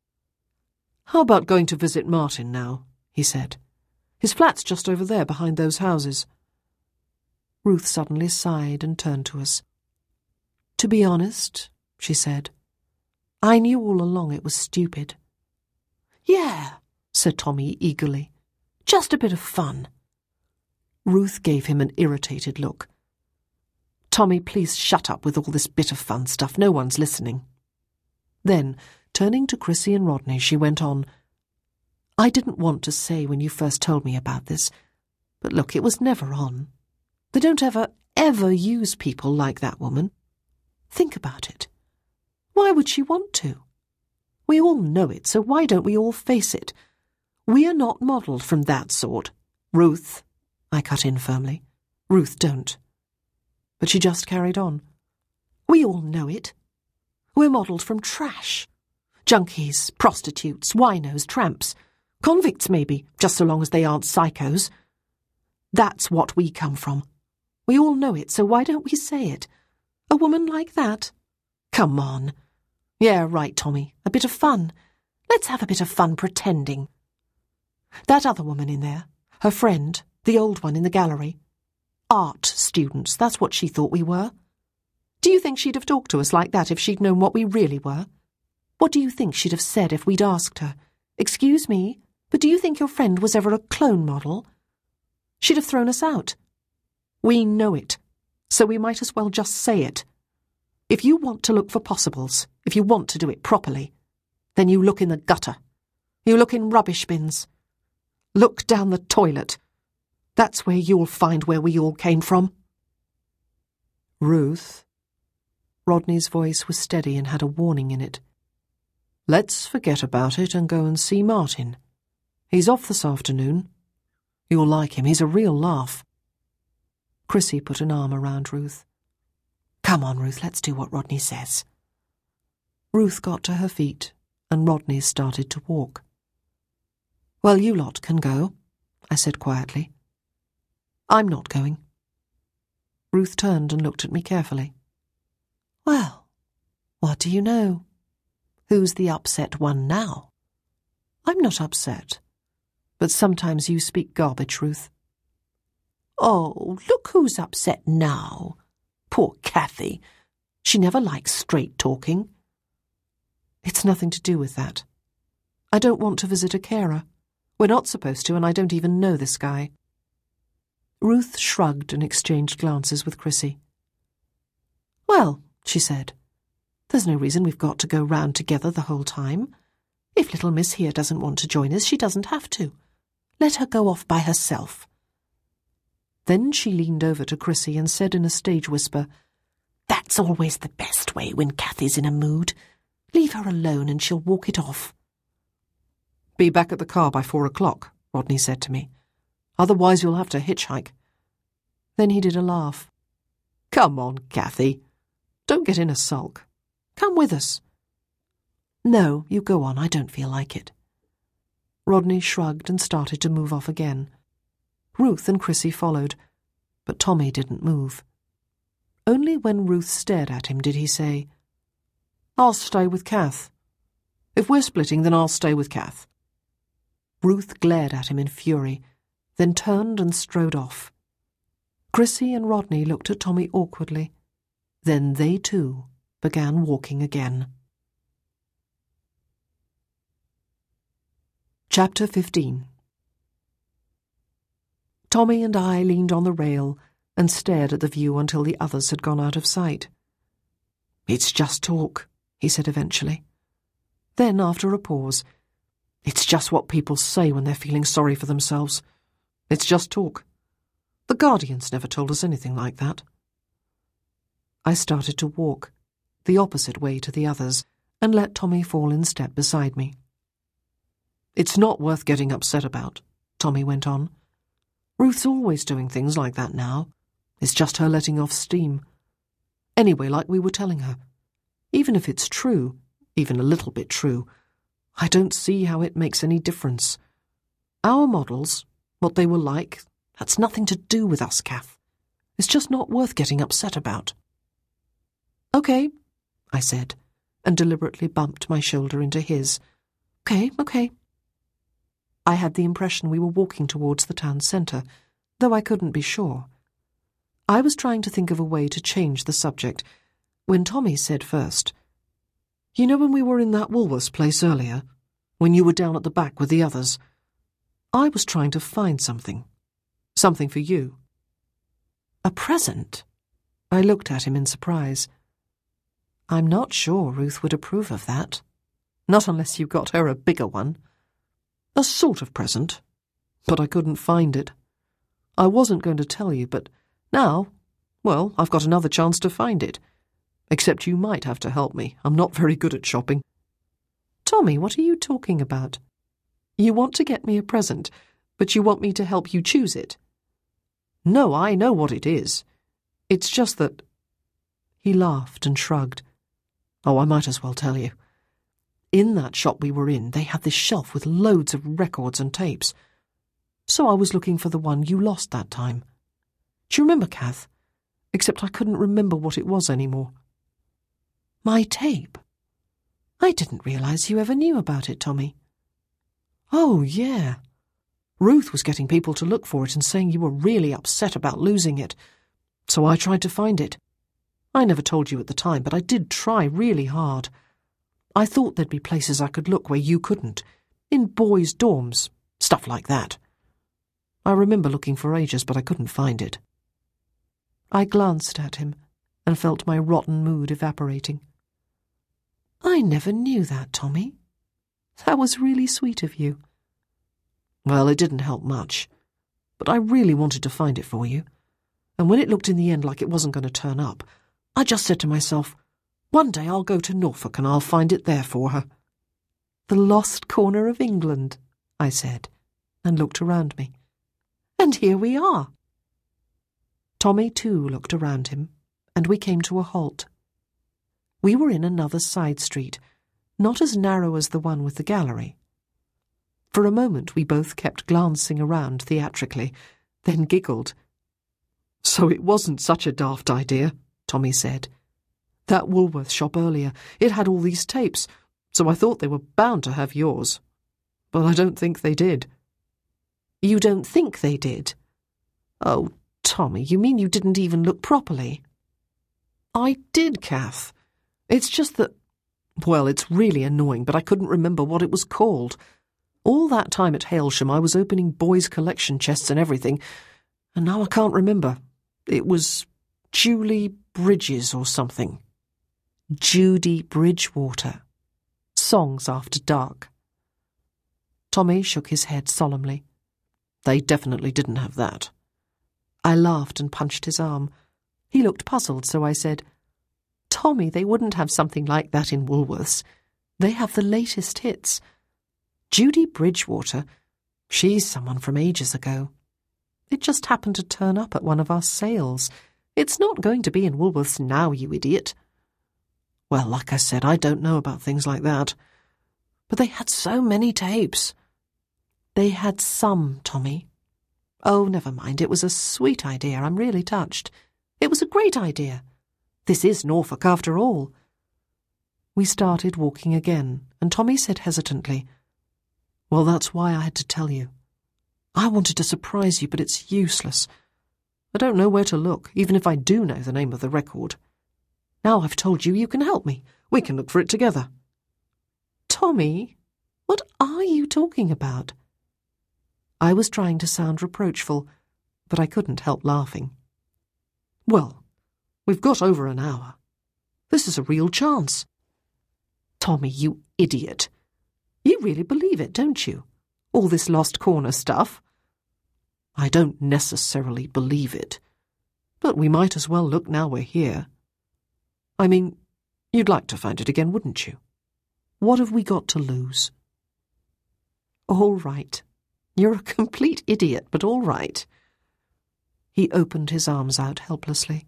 "How about going to visit Martin now?" he said. "His flat's just over there behind those houses." Ruth suddenly sighed and turned to us. "To be honest," she said, "I knew all along it was stupid." "Yeah," said Tommy eagerly. "Just a bit of fun." Ruth gave him an irritated look. "Tommy, please shut up with all this bit of fun stuff. No one's listening." Then, turning to Chrissy and Rodney, she went on, "I didn't want to say when you first told me about this, but look, it was never on. They don't ever, ever use people like that woman. Think about it. Why would she want to? We all know it, so why don't we all face it? We're not modelled from that sort. Ruth, I cut in firmly. Ruth, don't. But she just carried on. We all know it. We're modelled from trash. Junkies, prostitutes, winos, tramps. Convicts, maybe, just so long as they aren't psychos. That's what we come from. We all know it, so why don't we say it? A woman like that? Come on. Yeah, right, Tommy. A bit of fun. Let's have a bit of fun pretending. That other woman in there, her friend, the old one in the gallery. Art students, that's what she thought we were. Do you think she'd have talked to us like that if she'd known what we really were? What do you think she'd have said if we'd asked her, "Excuse me, but do you think your friend was ever a clone model?" She'd have thrown us out. We know it, so we might as well just say it. If you want to look for possibles, if you want to do it properly, then you look in the gutter. You look in rubbish bins. Look down the toilet. That's where you'll find where we all came from. Ruth. Rodney's voice was steady and had a warning in it. Let's forget about it and go and see Martin. He's off this afternoon. You'll like him. He's a real laugh. Chrissy put an arm around Ruth. Come on, Ruth, let's do what Rodney says. Ruth got to her feet, and Rodney started to walk. Well, you lot can go, I said quietly. I'm not going. Ruth turned and looked at me carefully. Well, what do you know? Who's the upset one now? I'm not upset, but sometimes you speak garbage, Ruth. Oh, look who's upset now. Poor Kathy. She never likes straight talking. It's nothing to do with that. I don't want to visit a carer. We're not supposed to, and I don't even know this guy. Ruth shrugged and exchanged glances with Chrissy. Well, she said, there's no reason we've got to go round together the whole time. If little Miss here doesn't want to join us, she doesn't have to. Let her go off by herself. Then she leaned over to Chrissy and said in a stage whisper, That's always the best way when Kathy's in a mood. Leave her alone and she'll walk it off. Be back at the car by four o'clock, Rodney said to me. Otherwise you'll have to hitchhike. Then he did a laugh. Come on, Kathy. Don't get in a sulk. Come with us. No, you go on. I don't feel like it. Rodney shrugged and started to move off again. Ruth and Chrissy followed, but Tommy didn't move. Only when Ruth stared at him did he say, I'll stay with Kath. If we're splitting, then I'll stay with Kath. Ruth glared at him in fury, then turned and strode off. Chrissy and Rodney looked at Tommy awkwardly. Then they too began walking again. Chapter fifteen. Tommy and I leaned on the rail and stared at the view until the others had gone out of sight. It's just talk, he said eventually. Then, after a pause, it's just what people say when they're feeling sorry for themselves. It's just talk. The Guardians never told us anything like that. I started to walk, the opposite way to the others, and let Tommy fall in step beside me. It's not worth getting upset about, Tommy went on. Ruth's always doing things like that now. It's just her letting off steam. Anyway, like we were telling her, even if it's true, even a little bit true, I don't see how it makes any difference. Our models, what they were like, that's nothing to do with us, Kath. It's just not worth getting upset about. Okay, I said, and deliberately bumped my shoulder into his. Okay, okay. I had the impression we were walking towards the town centre, though I couldn't be sure. I was trying to think of a way to change the subject, when Tommy said first, You know when we were in that Woolworths place earlier, when you were down at the back with the others? I was trying to find something. Something for you. A present? I looked at him in surprise. I'm not sure Ruth would approve of that. Not unless you got her a bigger one. A sort of present. But I couldn't find it. I wasn't going to tell you, but now, Well, I've got another chance to find it. Except you might have to help me. I'm not very good at shopping. Tommy, what are you talking about? You want to get me a present, but you want me to help you choose it. No, I know what it is. It's just that... He laughed and shrugged. Oh, I might as well tell you. In that shop we were in, they had this shelf with loads of records and tapes. So I was looking for the one you lost that time. Do you remember, Kath? Except I couldn't remember what it was anymore. My tape? I didn't realise you ever knew about it, Tommy. Oh, yeah. Ruth was getting people to look for it and saying you were really upset about losing it. So I tried to find it. I never told you at the time, but I did try really hard. I thought there'd be places I could look where you couldn't. In boys' dorms, stuff like that. I remember looking for ages, but I couldn't find it. I glanced at him and felt my rotten mood evaporating. I never knew that, Tommy. That was really sweet of you. Well, it didn't help much, but I really wanted to find it for you. And when it looked in the end like it wasn't going to turn up, I just said to myself, one day I'll go to Norfolk and I'll find it there for her. The lost corner of England, I said, and looked around me. And here we are. Tommy, too, looked around him, and we came to a halt. We were in another side street, not as narrow as the one with the gallery. For a moment we both kept glancing around theatrically, then giggled. So it wasn't such a daft idea, Tommy said. That Woolworth shop earlier, it had all these tapes, so I thought they were bound to have yours. But I don't think they did. You don't think they did? Oh, Tommy, you mean you didn't even look properly? I did, Kath. It's just that... Well, it's really annoying, but I couldn't remember what it was called. All that time at Hailsham I was opening boys' collection chests and everything, and now I can't remember. It was Julie Bridges or something. Judy Bridgewater. Songs After Dark. Tommy shook his head solemnly. They definitely didn't have that. I laughed and punched his arm. He looked puzzled, so I said, Tommy, they wouldn't have something like that in Woolworths. They have the latest hits. Judy Bridgewater, she's someone from ages ago. It just happened to turn up at one of our sales. It's not going to be in Woolworths now, you idiot. Well, like I said, I don't know about things like that. But they had so many tapes. They had some, Tommy. Oh, never mind, it was a sweet idea. I'm really touched. It was a great idea. This is Norfolk, after all. We started walking again, and Tommy said hesitantly, Well, that's why I had to tell you. I wanted to surprise you, but it's useless. I don't know where to look, even if I do know the name of the record. Now I've told you, you can help me. We can look for it together. Tommy, what are you talking about? I was trying to sound reproachful, but I couldn't help laughing. Well, we've got over an hour. This is a real chance. Tommy, you idiot. You really believe it, don't you? All this lost corner stuff? I don't necessarily believe it, but we might as well look now we're here. I mean, you'd like to find it again, wouldn't you? What have we got to lose? All right. You're a complete idiot, but all right. He opened his arms out helplessly.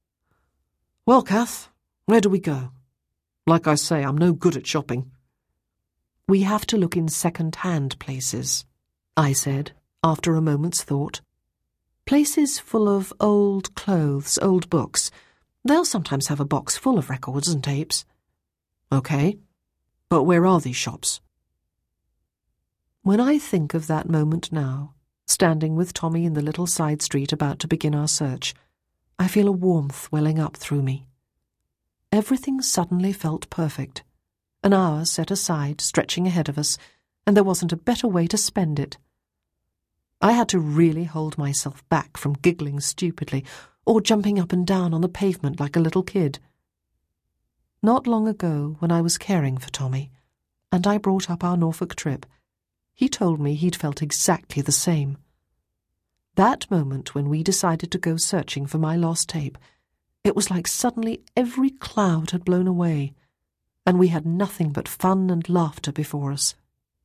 Well, Kath, where do we go? Like I say, I'm no good at shopping. We have to look in second-hand places, I said, after a moment's thought. Places full of old clothes, old books. They'll sometimes have a box full of records and tapes. Okay, but where are these shops? When I think of that moment now, standing with Tommy in the little side street about to begin our search, I feel a warmth welling up through me. Everything suddenly felt perfect. An hour set aside, stretching ahead of us, and there wasn't a better way to spend it. I had to really hold myself back from giggling stupidly or jumping up and down on the pavement like a little kid. Not long ago, when I was caring for Tommy, and I brought up our Norfolk trip, he told me he'd felt exactly the same. That moment when we decided to go searching for my lost tape, it was like suddenly every cloud had blown away, and we had nothing but fun and laughter before us.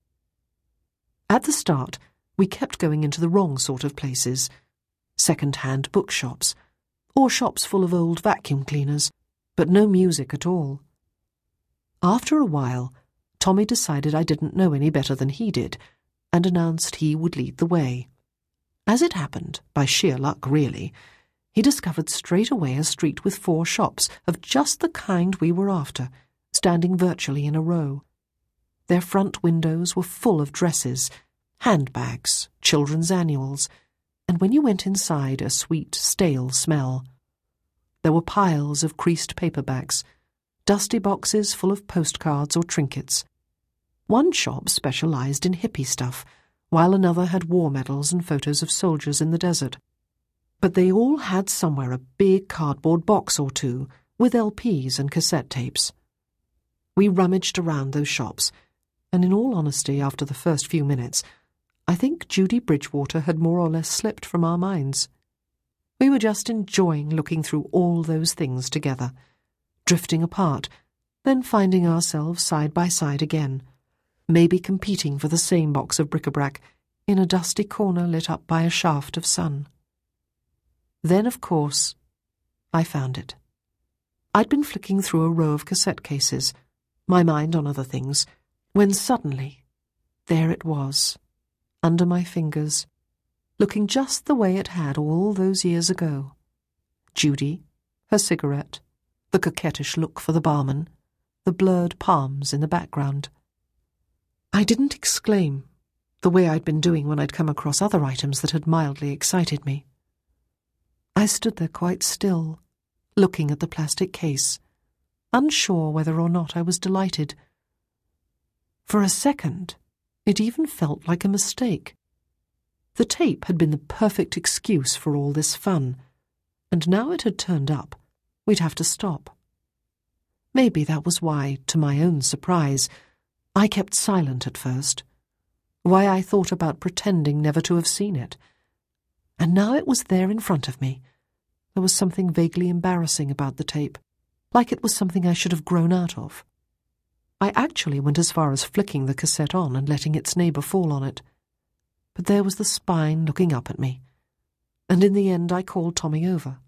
At the start, we kept going into the wrong sort of places, second-hand bookshops, or shops full of old vacuum cleaners, but no music at all. After a while, Tommy decided I didn't know any better than he did, and announced he would lead the way. As it happened, by sheer luck really, he discovered straight away a street with four shops of just the kind we were after, standing virtually in a row. Their front windows were full of dresses, handbags, children's annuals, and when you went inside, a sweet, stale smell. There were piles of creased paperbacks, dusty boxes full of postcards or trinkets. One shop specialized in hippie stuff, while another had war medals and photos of soldiers in the desert. But they all had somewhere a big cardboard box or two with L Ps and cassette tapes. We rummaged around those shops, and in all honesty, after the first few minutes, I think Judy Bridgewater had more or less slipped from our minds. We were just enjoying looking through all those things together, drifting apart, then finding ourselves side by side again, maybe competing for the same box of bric-a-brac in a dusty corner lit up by a shaft of sun. Then, of course, I found it. I'd been flicking through a row of cassette cases, my mind on other things, when suddenly, there it was, under my fingers, looking just the way it had all those years ago. Judy, her cigarette, the coquettish look for the barman, the blurred palms in the background. I didn't exclaim, the way I'd been doing when I'd come across other items that had mildly excited me. I stood there quite still, looking at the plastic case, unsure whether or not I was delighted. For a second, it even felt like a mistake. The tape had been the perfect excuse for all this fun, and now it had turned up, we'd have to stop. Maybe that was why, to my own surprise, I kept silent at first, why I thought about pretending never to have seen it. And now it was there in front of me. There was something vaguely embarrassing about the tape, like it was something I should have grown out of. I actually went as far as flicking the cassette on and letting its neighbour fall on it. But there was the spine looking up at me, and in the end I called Tommy over.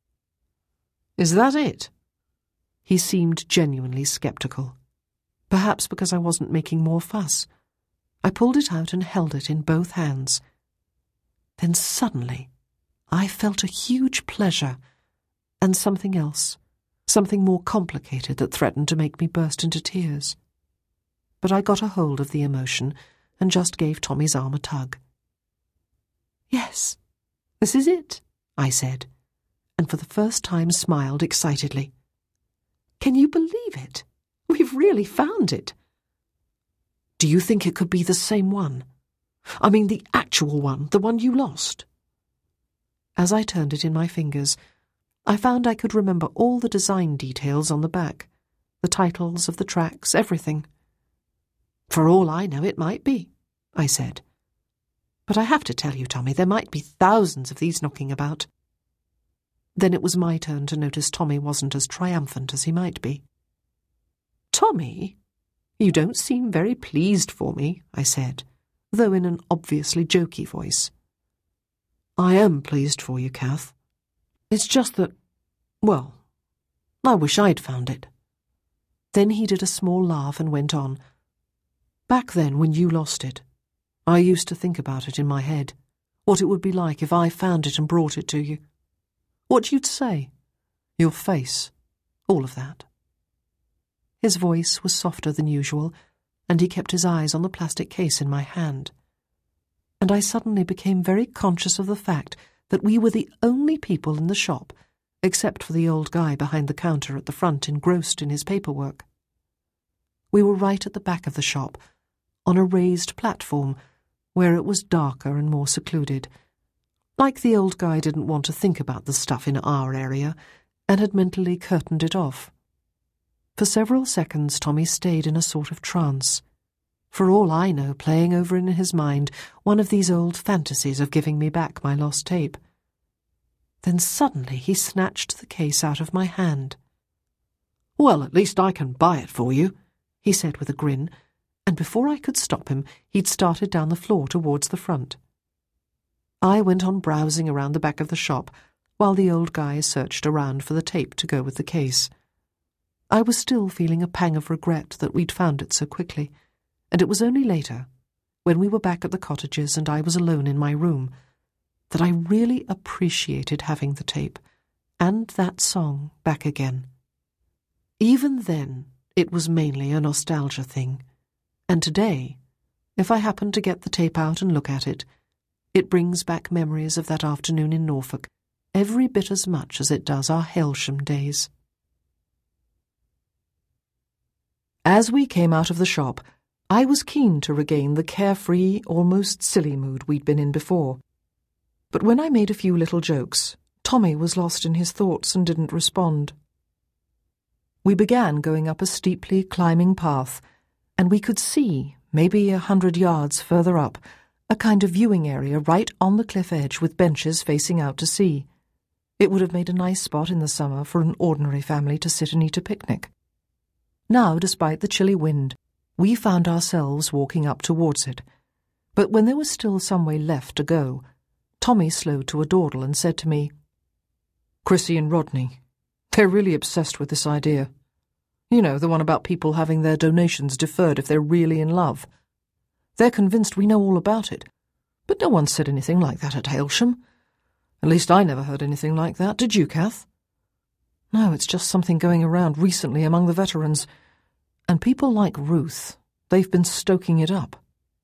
"Is that it?" He seemed genuinely sceptical. Perhaps because I wasn't making more fuss. I pulled it out and held it in both hands. Then suddenly, I felt a huge pleasure, and something else, something more complicated that threatened to make me burst into tears. But I got a hold of the emotion and just gave Tommy's arm a tug. "Yes, this is it," I said, and for the first time smiled excitedly. "Can you believe it? We've really found it." "Do you think it could be the same one? I mean the actual one, the one you lost?" As I turned it in my fingers, I found I could remember all the design details on the back, the titles of the tracks, everything. "For all I know, it might be," I said. "But I have to tell you, Tommy, there might be thousands of these knocking about." Then it was my turn to notice Tommy wasn't as triumphant as he might be. "Tommy, you don't seem very pleased for me," I said, though in an obviously jokey voice. "I am pleased for you, Kath. It's just that, well, I wish I'd found it." Then he did a small laugh and went on. "Back then, when you lost it, I used to think about it in my head, what it would be like if I found it and brought it to you. What you'd say, your face, all of that." His voice was softer than usual, and he kept his eyes on the plastic case in my hand. And I suddenly became very conscious of the fact that we were the only people in the shop, except for the old guy behind the counter at the front engrossed in his paperwork. We were right at the back of the shop, on a raised platform, where it was darker and more secluded, like the old guy didn't want to think about the stuff in our area, and had mentally curtained it off. For several seconds Tommy stayed in a sort of trance, for all I know playing over in his mind one of these old fantasies of giving me back my lost tape. Then suddenly he snatched the case out of my hand. "Well, at least I can buy it for you," he said with a grin, and before I could stop him, he'd started down the floor towards the front. I went on browsing around the back of the shop, while the old guy searched around for the tape to go with the case. I was still feeling a pang of regret that we'd found it so quickly, and it was only later, when we were back at the cottages and I was alone in my room, that I really appreciated having the tape, and that song back again. Even then, it was mainly a nostalgia thing, and today, if I happen to get the tape out and look at it, it brings back memories of that afternoon in Norfolk, every bit as much as it does our Hailsham days. As we came out of the shop, I was keen to regain the carefree, almost silly mood we'd been in before. But when I made a few little jokes, Tommy was lost in his thoughts and didn't respond. We began going up a steeply climbing path, and we could see, maybe a hundred yards further up, a kind of viewing area right on the cliff edge with benches facing out to sea. It would have made a nice spot in the summer for an ordinary family to sit and eat a picnic. Now, despite the chilly wind, we found ourselves walking up towards it. But when there was still some way left to go, Tommy slowed to a dawdle and said to me, "Chrissy and Rodney, they're really obsessed with this idea. You know, the one about people having their donations deferred if they're really in love. They're convinced we know all about it, but no one said anything like that at Hailsham. At least I never heard anything like that, did you, Kath? No, it's just something going around recently among the veterans, and people like Ruth, they've been stoking it up."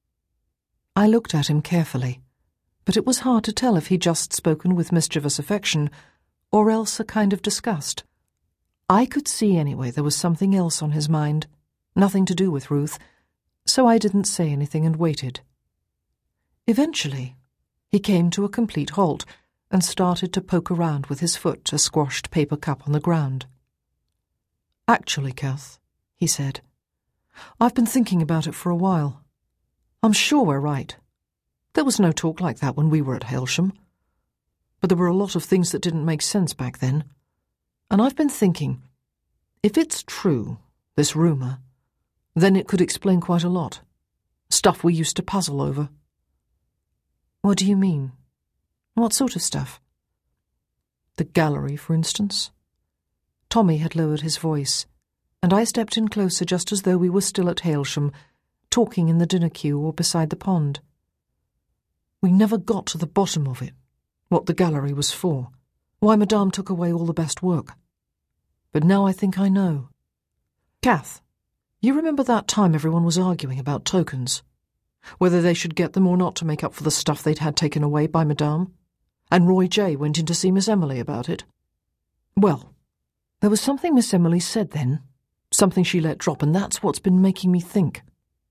I looked at him carefully, but it was hard to tell if he'd just spoken with mischievous affection or else a kind of disgust. I could see anyway there was something else on his mind, nothing to do with Ruth, so I didn't say anything and waited. Eventually, he came to a complete halt and started to poke around with his foot a squashed paper cup on the ground. "Actually, Kath," he said, "I've been thinking about it for a while. I'm sure we're right. There was no talk like that when we were at Hailsham. But there were a lot of things that didn't make sense back then. And I've been thinking, if it's true, this rumour, then it could explain quite a lot. Stuff we used to puzzle over." "What do you mean? What sort of stuff?" "The gallery, for instance." Tommy had lowered his voice, and I stepped in closer just as though we were still at Hailsham, talking in the dinner queue or beside the pond. "We never got to the bottom of it, what the gallery was for, why Madame took away all the best work. But now I think I know. Kath, you remember that time everyone was arguing about tokens? Whether they should get them or not to make up for the stuff they'd had taken away by Madame? And Roy J. went in to see Miss Emily about it? Well, there was something Miss Emily said then, something she let drop, and that's what's been making me think."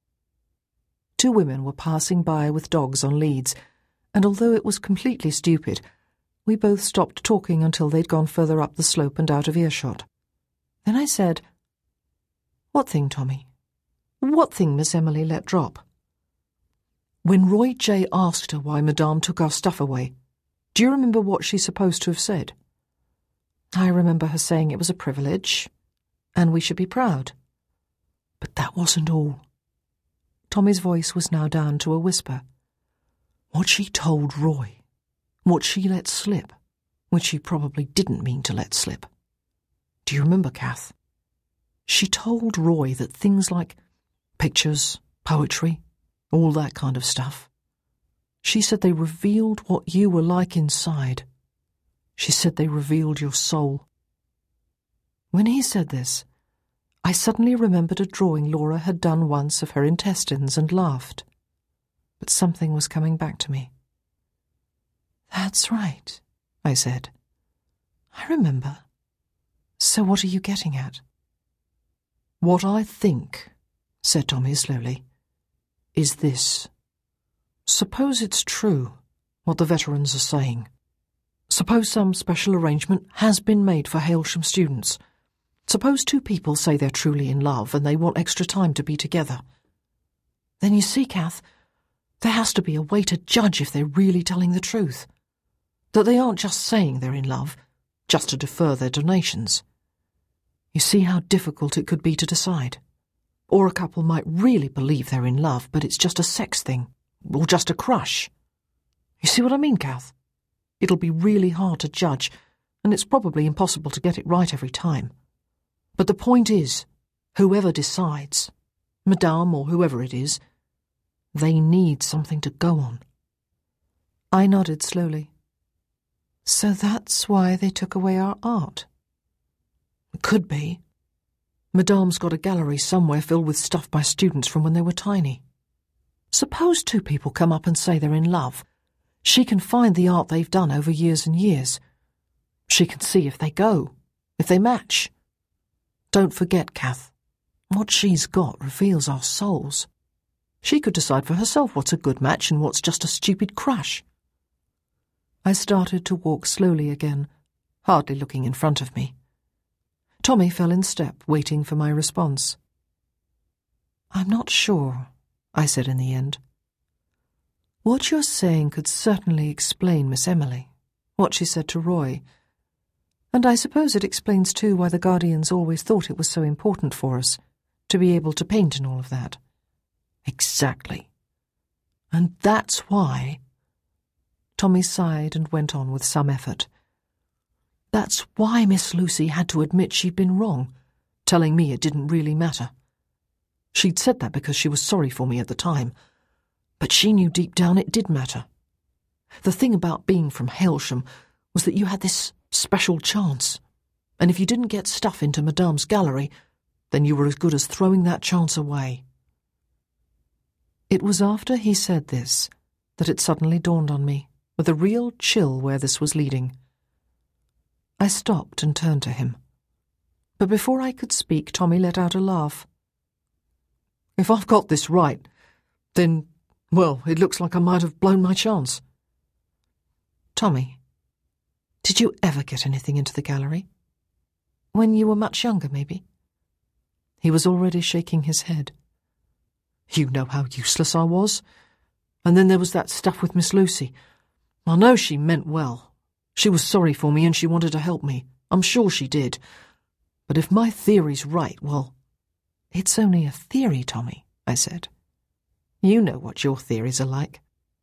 Two women were passing by with dogs on leads, and although it was completely stupid, we both stopped talking until they'd gone further up the slope and out of earshot. Then I said, "What thing, Tommy? What thing Miss Emily let drop?" "When Roy J. asked her why Madame took our stuff away, do you remember what she's supposed to have said?" "I remember her saying it was a privilege, and we should be proud. But that wasn't all." Tommy's voice was now down to a whisper. "What she told Roy, what she let slip, which she probably didn't mean to let slip. Do you remember, Kath? She told Roy that things like pictures, poetry, all that kind of stuff, she said they revealed what you were like inside. She said they revealed your soul." When he said this, I suddenly remembered a drawing Laura had done once of her intestines and laughed. But something was coming back to me. "That's right," I said. "I remember. So what are you getting at?" "What I think," said Tommy slowly, "is this. Suppose it's true, what the veterans are saying. Suppose some special arrangement has been made for Hailsham students. Suppose two people say they're truly in love and they want extra time to be together. Then you see, Kath, there has to be a way to judge if they're really telling the truth. That they aren't just saying they're in love, just to defer their donations. You see how difficult it could be to decide. Or a couple might really believe they're in love, but it's just a sex thing, or just a crush. You see what I mean, Kath? It'll be really hard to judge, and it's probably impossible to get it right every time. But the point is, whoever decides, Madame or whoever it is, they need something to go on. I nodded slowly. So that's why they took away our art? It could be. Madame's got a gallery somewhere filled with stuff by students from when they were tiny. Suppose two people come up and say they're in love. She can find the art they've done over years and years. She can see if they go, if they match. Don't forget, Kath, what she's got reveals our souls. She could decide for herself what's a good match and what's just a stupid crush. I started to walk slowly again, hardly looking in front of me. Tommy fell in step, waiting for my response. I'm not sure, I said in the end. What you're saying could certainly explain Miss Emily, what she said to Roy. And I suppose it explains too why the Guardians always thought it was so important for us, to be able to paint and all of that. Exactly. And that's why... Tommy sighed and went on with some effort. That's why Miss Lucy had to admit she'd been wrong, telling me it didn't really matter. She'd said that because she was sorry for me at the time, but she knew deep down it did matter. The thing about being from Hailsham was that you had this special chance, and if you didn't get stuff into Madame's gallery, then you were as good as throwing that chance away. It was after he said this that it suddenly dawned on me, with a real chill where this was leading. I stopped and turned to him. But before I could speak, Tommy let out a laugh. If I've got this right, then, well, it looks like I might have blown my chance. Tommy, did you ever get anything into the gallery? When you were much younger, maybe? He was already shaking his head. You know how useless I was. And then there was that stuff with Miss Lucy. I know she meant well. She was sorry for me and she wanted to help me. I'm sure she did. But if my theory's right, well... It's only a theory, Tommy, I said. You know what your theories are like.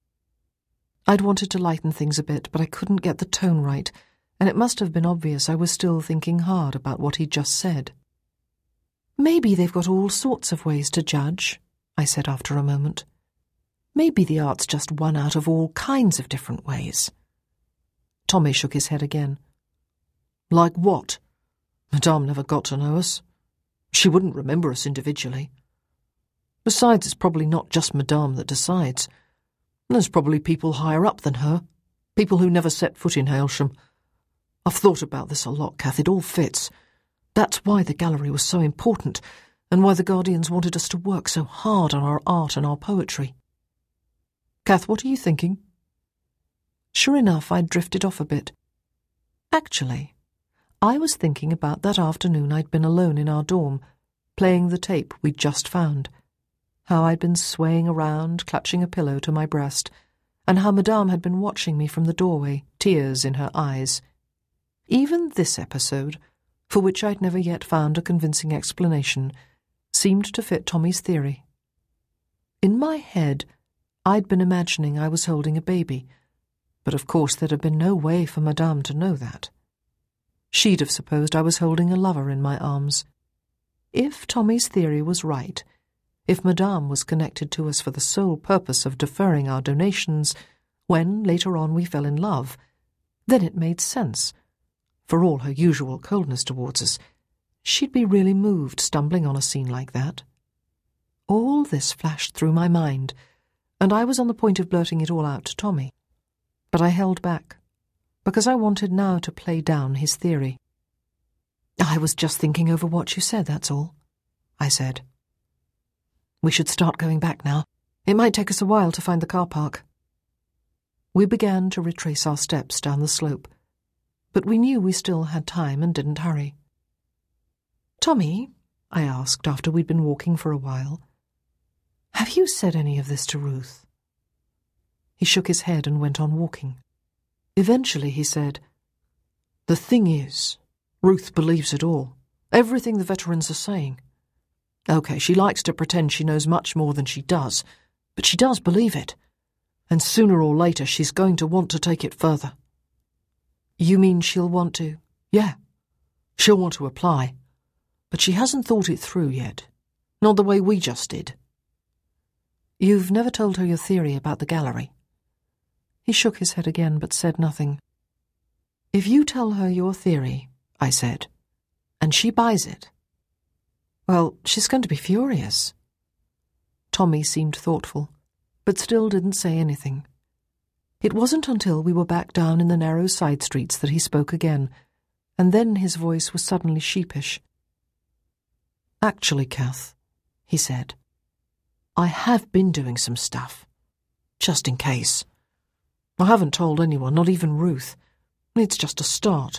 I'd wanted to lighten things a bit, but I couldn't get the tone right, and it must have been obvious I was still thinking hard about what he'd just said. Maybe they've got all sorts of ways to judge, I said after a moment. Maybe the art's just one out of all kinds of different ways. Tommy shook his head again. Like what? Madame never got to know us. She wouldn't remember us individually. Besides, it's probably not just Madame that decides. There's probably people higher up than her, people who never set foot in Hailsham. I've thought about this a lot, Kath. It all fits. That's why the gallery was so important, and why the Guardians wanted us to work so hard on our art and our poetry. Kath, what are you thinking? Sure enough, I'd drifted off a bit. Actually, I was thinking about that afternoon I'd been alone in our dorm, playing the tape we'd just found. How I'd been swaying around, clutching a pillow to my breast, and how Madame had been watching me from the doorway, tears in her eyes. Even this episode, for which I'd never yet found a convincing explanation, seemed to fit Tommy's theory. In my head, I'd been imagining I was holding a baby, but of course there'd have been no way for Madame to know that. She'd have supposed I was holding a lover in my arms. If Tommy's theory was right, if Madame was connected to us for the sole purpose of deferring our donations when, later on, we fell in love, then it made sense. For all her usual coldness towards us, she'd be really moved stumbling on a scene like that. All this flashed through my mind, and I was on the point of blurting it all out to Tommy. But I held back, because I wanted now to play down his theory. I was just thinking over what you said, that's all, I said. We should start going back now. It might take us a while to find the car park. We began to retrace our steps down the slope, but we knew we still had time and didn't hurry. Tommy, I asked after we'd been walking for a while, Have you said any of this to Ruth? He shook his head and went on walking. Eventually he said, The thing is, Ruth believes it all. Everything the veterans are saying. Okay, she likes to pretend she knows much more than she does, but she does believe it. And sooner or later she's going to want to take it further. You mean she'll want to? Yeah. She'll want to apply. But she hasn't thought it through yet. Not the way we just did. You've never told her your theory about the gallery? He shook his head again, but said nothing. If you tell her your theory, I said, and she buys it, well, she's going to be furious. Tommy seemed thoughtful, but still didn't say anything. It wasn't until we were back down in the narrow side streets that he spoke again, and then his voice was suddenly sheepish. Actually, Kath, he said, I have been doing some stuff, just in case. I haven't told anyone, not even Ruth. It's just a start.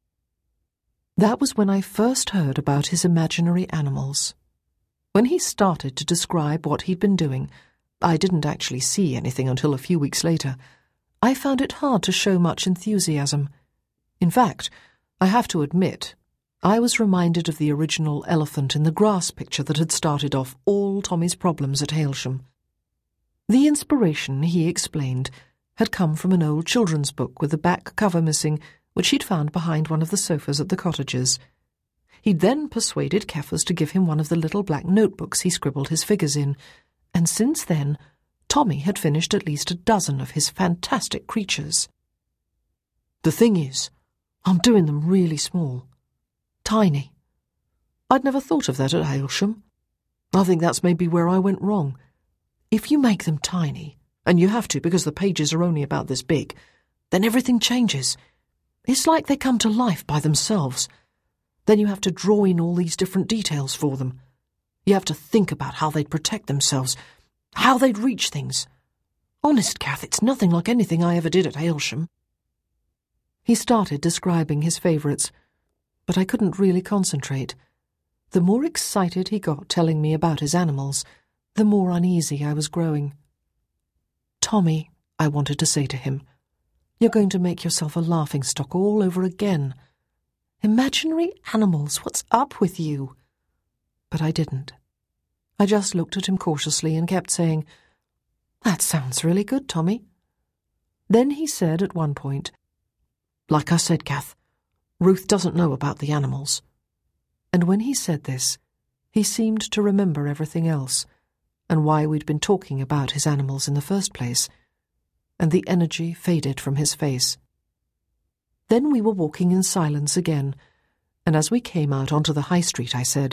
That was when I first heard about his imaginary animals. When he started to describe what he'd been doing, I didn't actually see anything until a few weeks later. I found it hard to show much enthusiasm. In fact, I have to admit, I was reminded of the original elephant in the grass picture that had started off all Tommy's problems at Hailsham. The inspiration, he explained, had come from an old children's book with the back cover missing, which he'd found behind one of the sofas at the cottages. He'd then persuaded Keffers to give him one of the little black notebooks he scribbled his figures in, and since then, Tommy had finished at least a dozen of his fantastic creatures. The thing is, I'm doing them really small. Tiny. I'd never thought of that at Hailsham. I think that's maybe where I went wrong. If you make them tiny, and you have to because the pages are only about this big, then everything changes. It's like they come to life by themselves. Then you have to draw in all these different details for them. You have to think about how they'd protect themselves, how they'd reach things. Honest, Kath, it's nothing like anything I ever did at Hailsham. He started describing his favourites, but I couldn't really concentrate. The more excited he got telling me about his animals, the more uneasy I was growing. Tommy, I wanted to say to him, you're going to make yourself a laughingstock all over again. Imaginary animals, what's up with you? But I didn't. I just looked at him cautiously and kept saying, That sounds really good, Tommy. Then he said at one point, Like I said, Kath, Ruth doesn't know about the animals. And when he said this, he seemed to remember everything else, and why we'd been talking about his animals in the first place, and the energy faded from his face. Then we were walking in silence again, and as we came out onto the high street I said,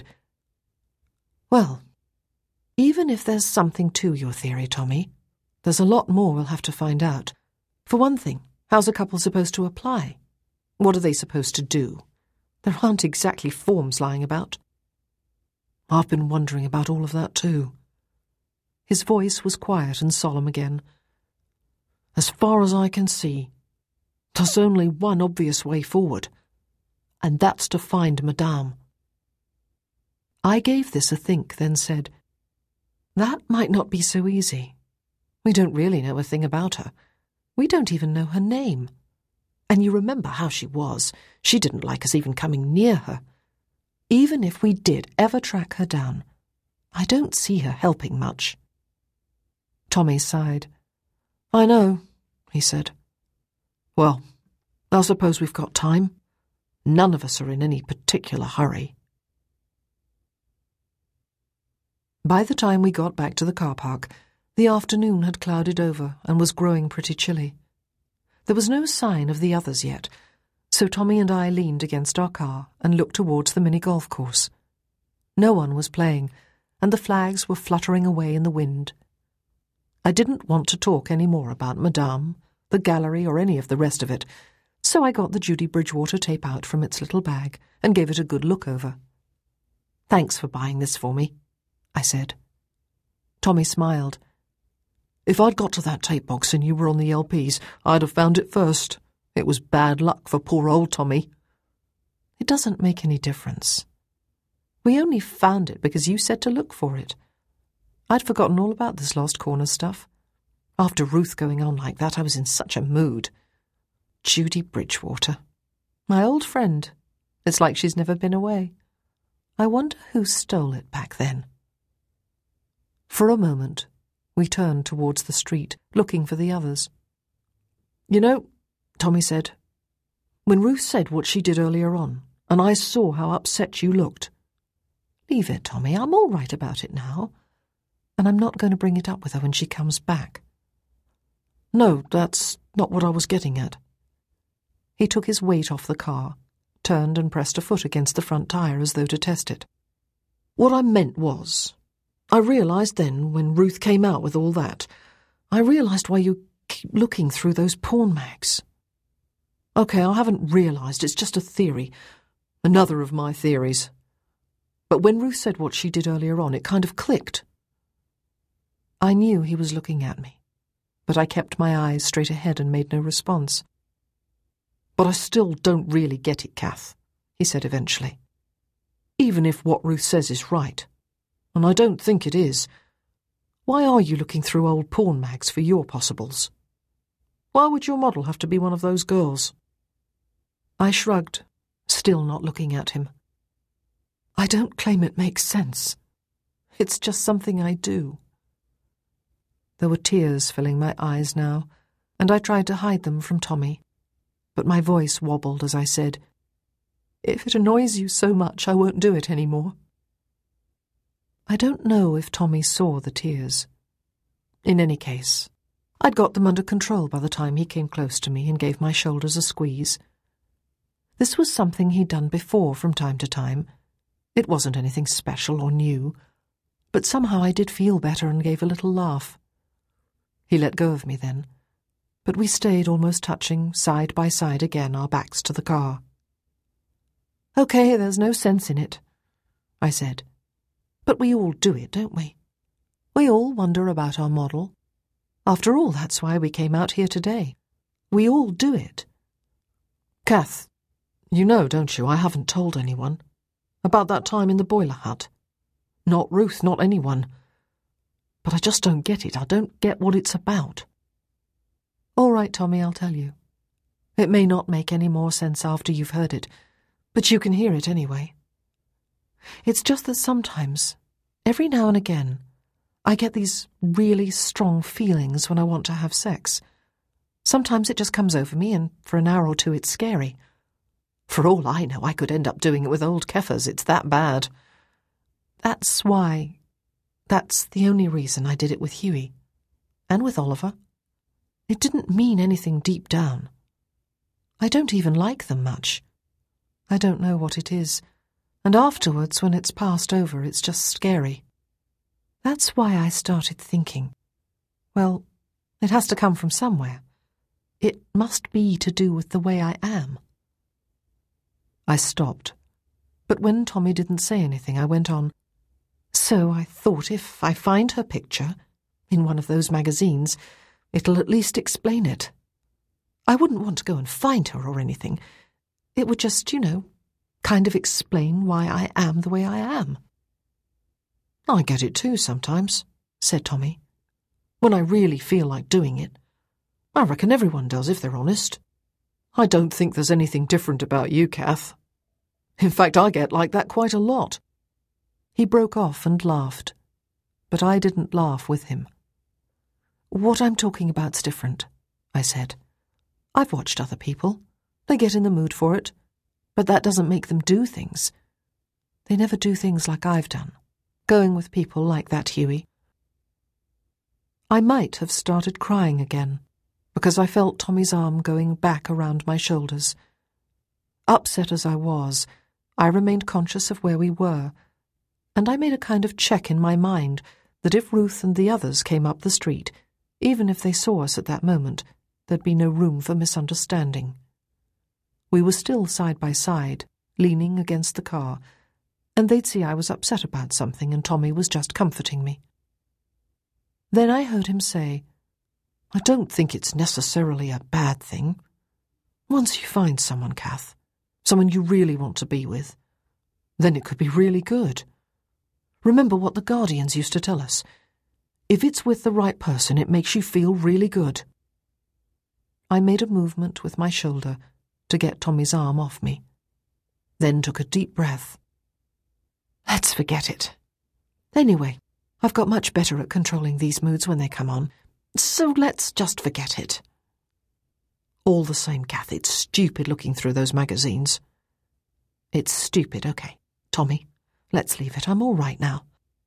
Well, even if there's something to your theory, Tommy, there's a lot more we'll have to find out. For one thing, how's a couple supposed to apply? What are they supposed to do? There aren't exactly forms lying about. I've been wondering about all of that too. His voice was quiet and solemn again. As far as I can see, there's only one obvious way forward, and that's to find Madame. I gave this a think, then said, That might not be so easy. We don't really know a thing about her. We don't even know her name. And you remember how she was. She didn't like us even coming near her. Even if we did ever track her down, I don't see her helping much. Tommy sighed. I know, he said. Well, I suppose we've got time. None of us are in any particular hurry. By the time we got back to the car park, the afternoon had clouded over and was growing pretty chilly. There was no sign of the others yet, so Tommy and I leaned against our car and looked towards the mini-golf course. No one was playing, and the flags were fluttering away in the wind. I didn't want to talk any more about Madame, the gallery, or any of the rest of it, so I got the Judy Bridgewater tape out from its little bag and gave it a good look over. Thanks for buying this for me, I said. Tommy smiled. If I'd got to that tape box and you were on the L Ps, I'd have found it first. It was bad luck for poor old Tommy. It doesn't make any difference. We only found it because you said to look for it. I'd forgotten all about this Lost Corners stuff. After Ruth going on like that, I was in such a mood. Judy Bridgewater. My old friend. It's like she's never been away. I wonder who stole it back then. For a moment, we turned towards the street, looking for the others. You know, Tommy said, when Ruth said what she did earlier on, and I saw how upset you looked. Leave it, Tommy. I'm all right about it now. And I'm not going to bring it up with her when she comes back. No, that's not what I was getting at. He took his weight off the car, turned and pressed a foot against the front tire as though to test it. What I meant was, I realised then, when Ruth came out with all that, I realised why you keep looking through those porn mags. OK, I haven't realised, it's just a theory. Another of my theories. But when Ruth said what she did earlier on, it kind of clicked. I knew he was looking at me, but I kept my eyes straight ahead and made no response. But I still don't really get it, Kath, he said eventually. Even if what Ruth says is right, and I don't think it is, why are you looking through old porn mags for your possibles? Why would your model have to be one of those girls? I shrugged, still not looking at him. I don't claim it makes sense. It's just something I do. There were tears filling my eyes now, and I tried to hide them from Tommy. But my voice wobbled as I said, If it annoys you so much, I won't do it any more. I don't know if Tommy saw the tears. In any case, I'd got them under control by the time he came close to me and gave my shoulders a squeeze. This was something he'd done before from time to time. It wasn't anything special or new, but somehow I did feel better and gave a little laugh. He let go of me then, but we stayed almost touching, side by side again, our backs to the car. OK, there's no sense in it, I said. But we all do it, don't we? We all wonder about our model. After all, that's why we came out here today. We all do it. Kath, you know, don't you, I haven't told anyone. About that time in the boiler hut. Not Ruth, not anyone. But I just don't get it. I don't get what it's about. All right, Tommy, I'll tell you. It may not make any more sense after you've heard it, but you can hear it anyway. It's just that sometimes, every now and again, I get these really strong feelings when I want to have sex. Sometimes it just comes over me, and for an hour or two it's scary. For all I know, I could end up doing it with old Keffers. It's that bad. That's why... That's the only reason I did it with Hughie. And with Oliver. It didn't mean anything deep down. I don't even like them much. I don't know what it is. And afterwards, when it's passed over, it's just scary. That's why I started thinking, well, it has to come from somewhere. It must be to do with the way I am. I stopped, but when Tommy didn't say anything, I went on. So I thought if I find her picture, in one of those magazines, it'll at least explain it. I wouldn't want to go and find her or anything. It would just, you know, kind of explain why I am the way I am. I get it too sometimes, said Tommy. When I really feel like doing it. I reckon everyone does if they're honest. I don't think there's anything different about you, Kath. In fact, I get like that quite a lot. He broke off and laughed, but I didn't laugh with him. What I'm talking about's different, I said. I've watched other people. They get in the mood for it, but that doesn't make them do things. They never do things like I've done, going with people like that Hughie. I might have started crying again, because I felt Tommy's arm going back around my shoulders. Upset as I was, I remained conscious of where we were, and I made a kind of check in my mind that if Ruth and the others came up the street, even if they saw us at that moment, there'd be no room for misunderstanding. We were still side by side, leaning against the car, and they'd see I was upset about something and Tommy was just comforting me. Then I heard him say, I don't think it's necessarily a bad thing. Once you find someone, Kath, someone you really want to be with, then it could be really good. Remember what the Guardians used to tell us. If it's with the right person, it makes you feel really good. I made a movement with my shoulder to get Tommy's arm off me, then took a deep breath. Let's forget it. Anyway, I've got much better at controlling these moods when they come on, so let's just forget it. All the same, Kath, it's stupid looking through those magazines. It's stupid, okay. Tommy, let's leave it. I'm all right now.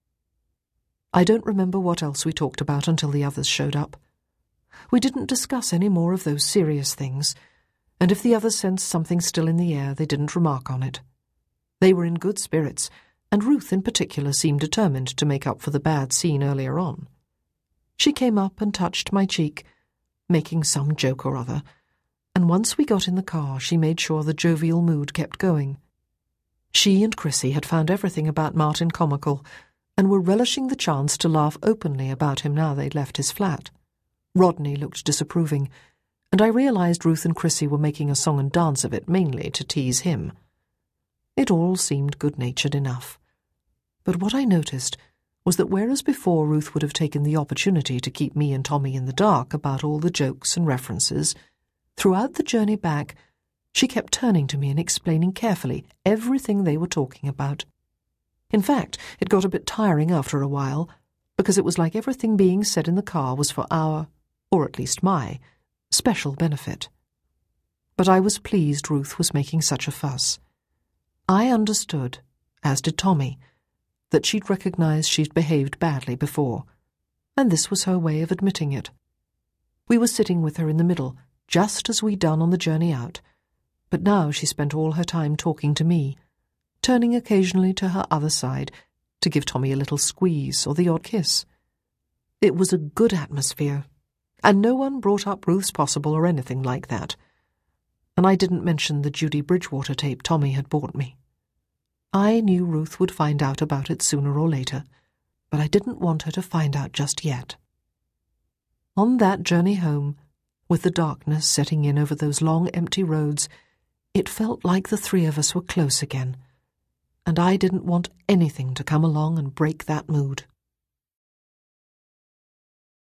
I don't remember what else we talked about until the others showed up. We didn't discuss any more of those serious things, and if the others sensed something still in the air, they didn't remark on it. They were in good spirits, and Ruth in particular seemed determined to make up for the bad scene earlier on. She came up and touched my cheek, making some joke or other, and once we got in the car, she made sure the jovial mood kept going. She and Chrissy had found everything about Martin comical, and were relishing the chance to laugh openly about him now they'd left his flat. Rodney looked disapproving, and I realized Ruth and Chrissy were making a song and dance of it mainly to tease him. It all seemed good-natured enough. But what I noticed was that whereas before Ruth would have taken the opportunity to keep me and Tommy in the dark about all the jokes and references, throughout the journey back, she kept turning to me and explaining carefully everything they were talking about. In fact, it got a bit tiring after a while, because it was like everything being said in the car was for our, or at least my, special benefit. But I was pleased Ruth was making such a fuss. I understood, as did Tommy, that she'd recognized she'd behaved badly before, and this was her way of admitting it. We were sitting with her in the middle, just as we'd done on the journey out, but now she spent all her time talking to me, turning occasionally to her other side to give Tommy a little squeeze or the odd kiss. It was a good atmosphere, and no one brought up Ruth's Possible or anything like that. And I didn't mention the Judy Bridgewater tape Tommy had bought me. I knew Ruth would find out about it sooner or later, but I didn't want her to find out just yet. On that journey home, with the darkness setting in over those long empty roads, it felt like the three of us were close again, and I didn't want anything to come along and break that mood.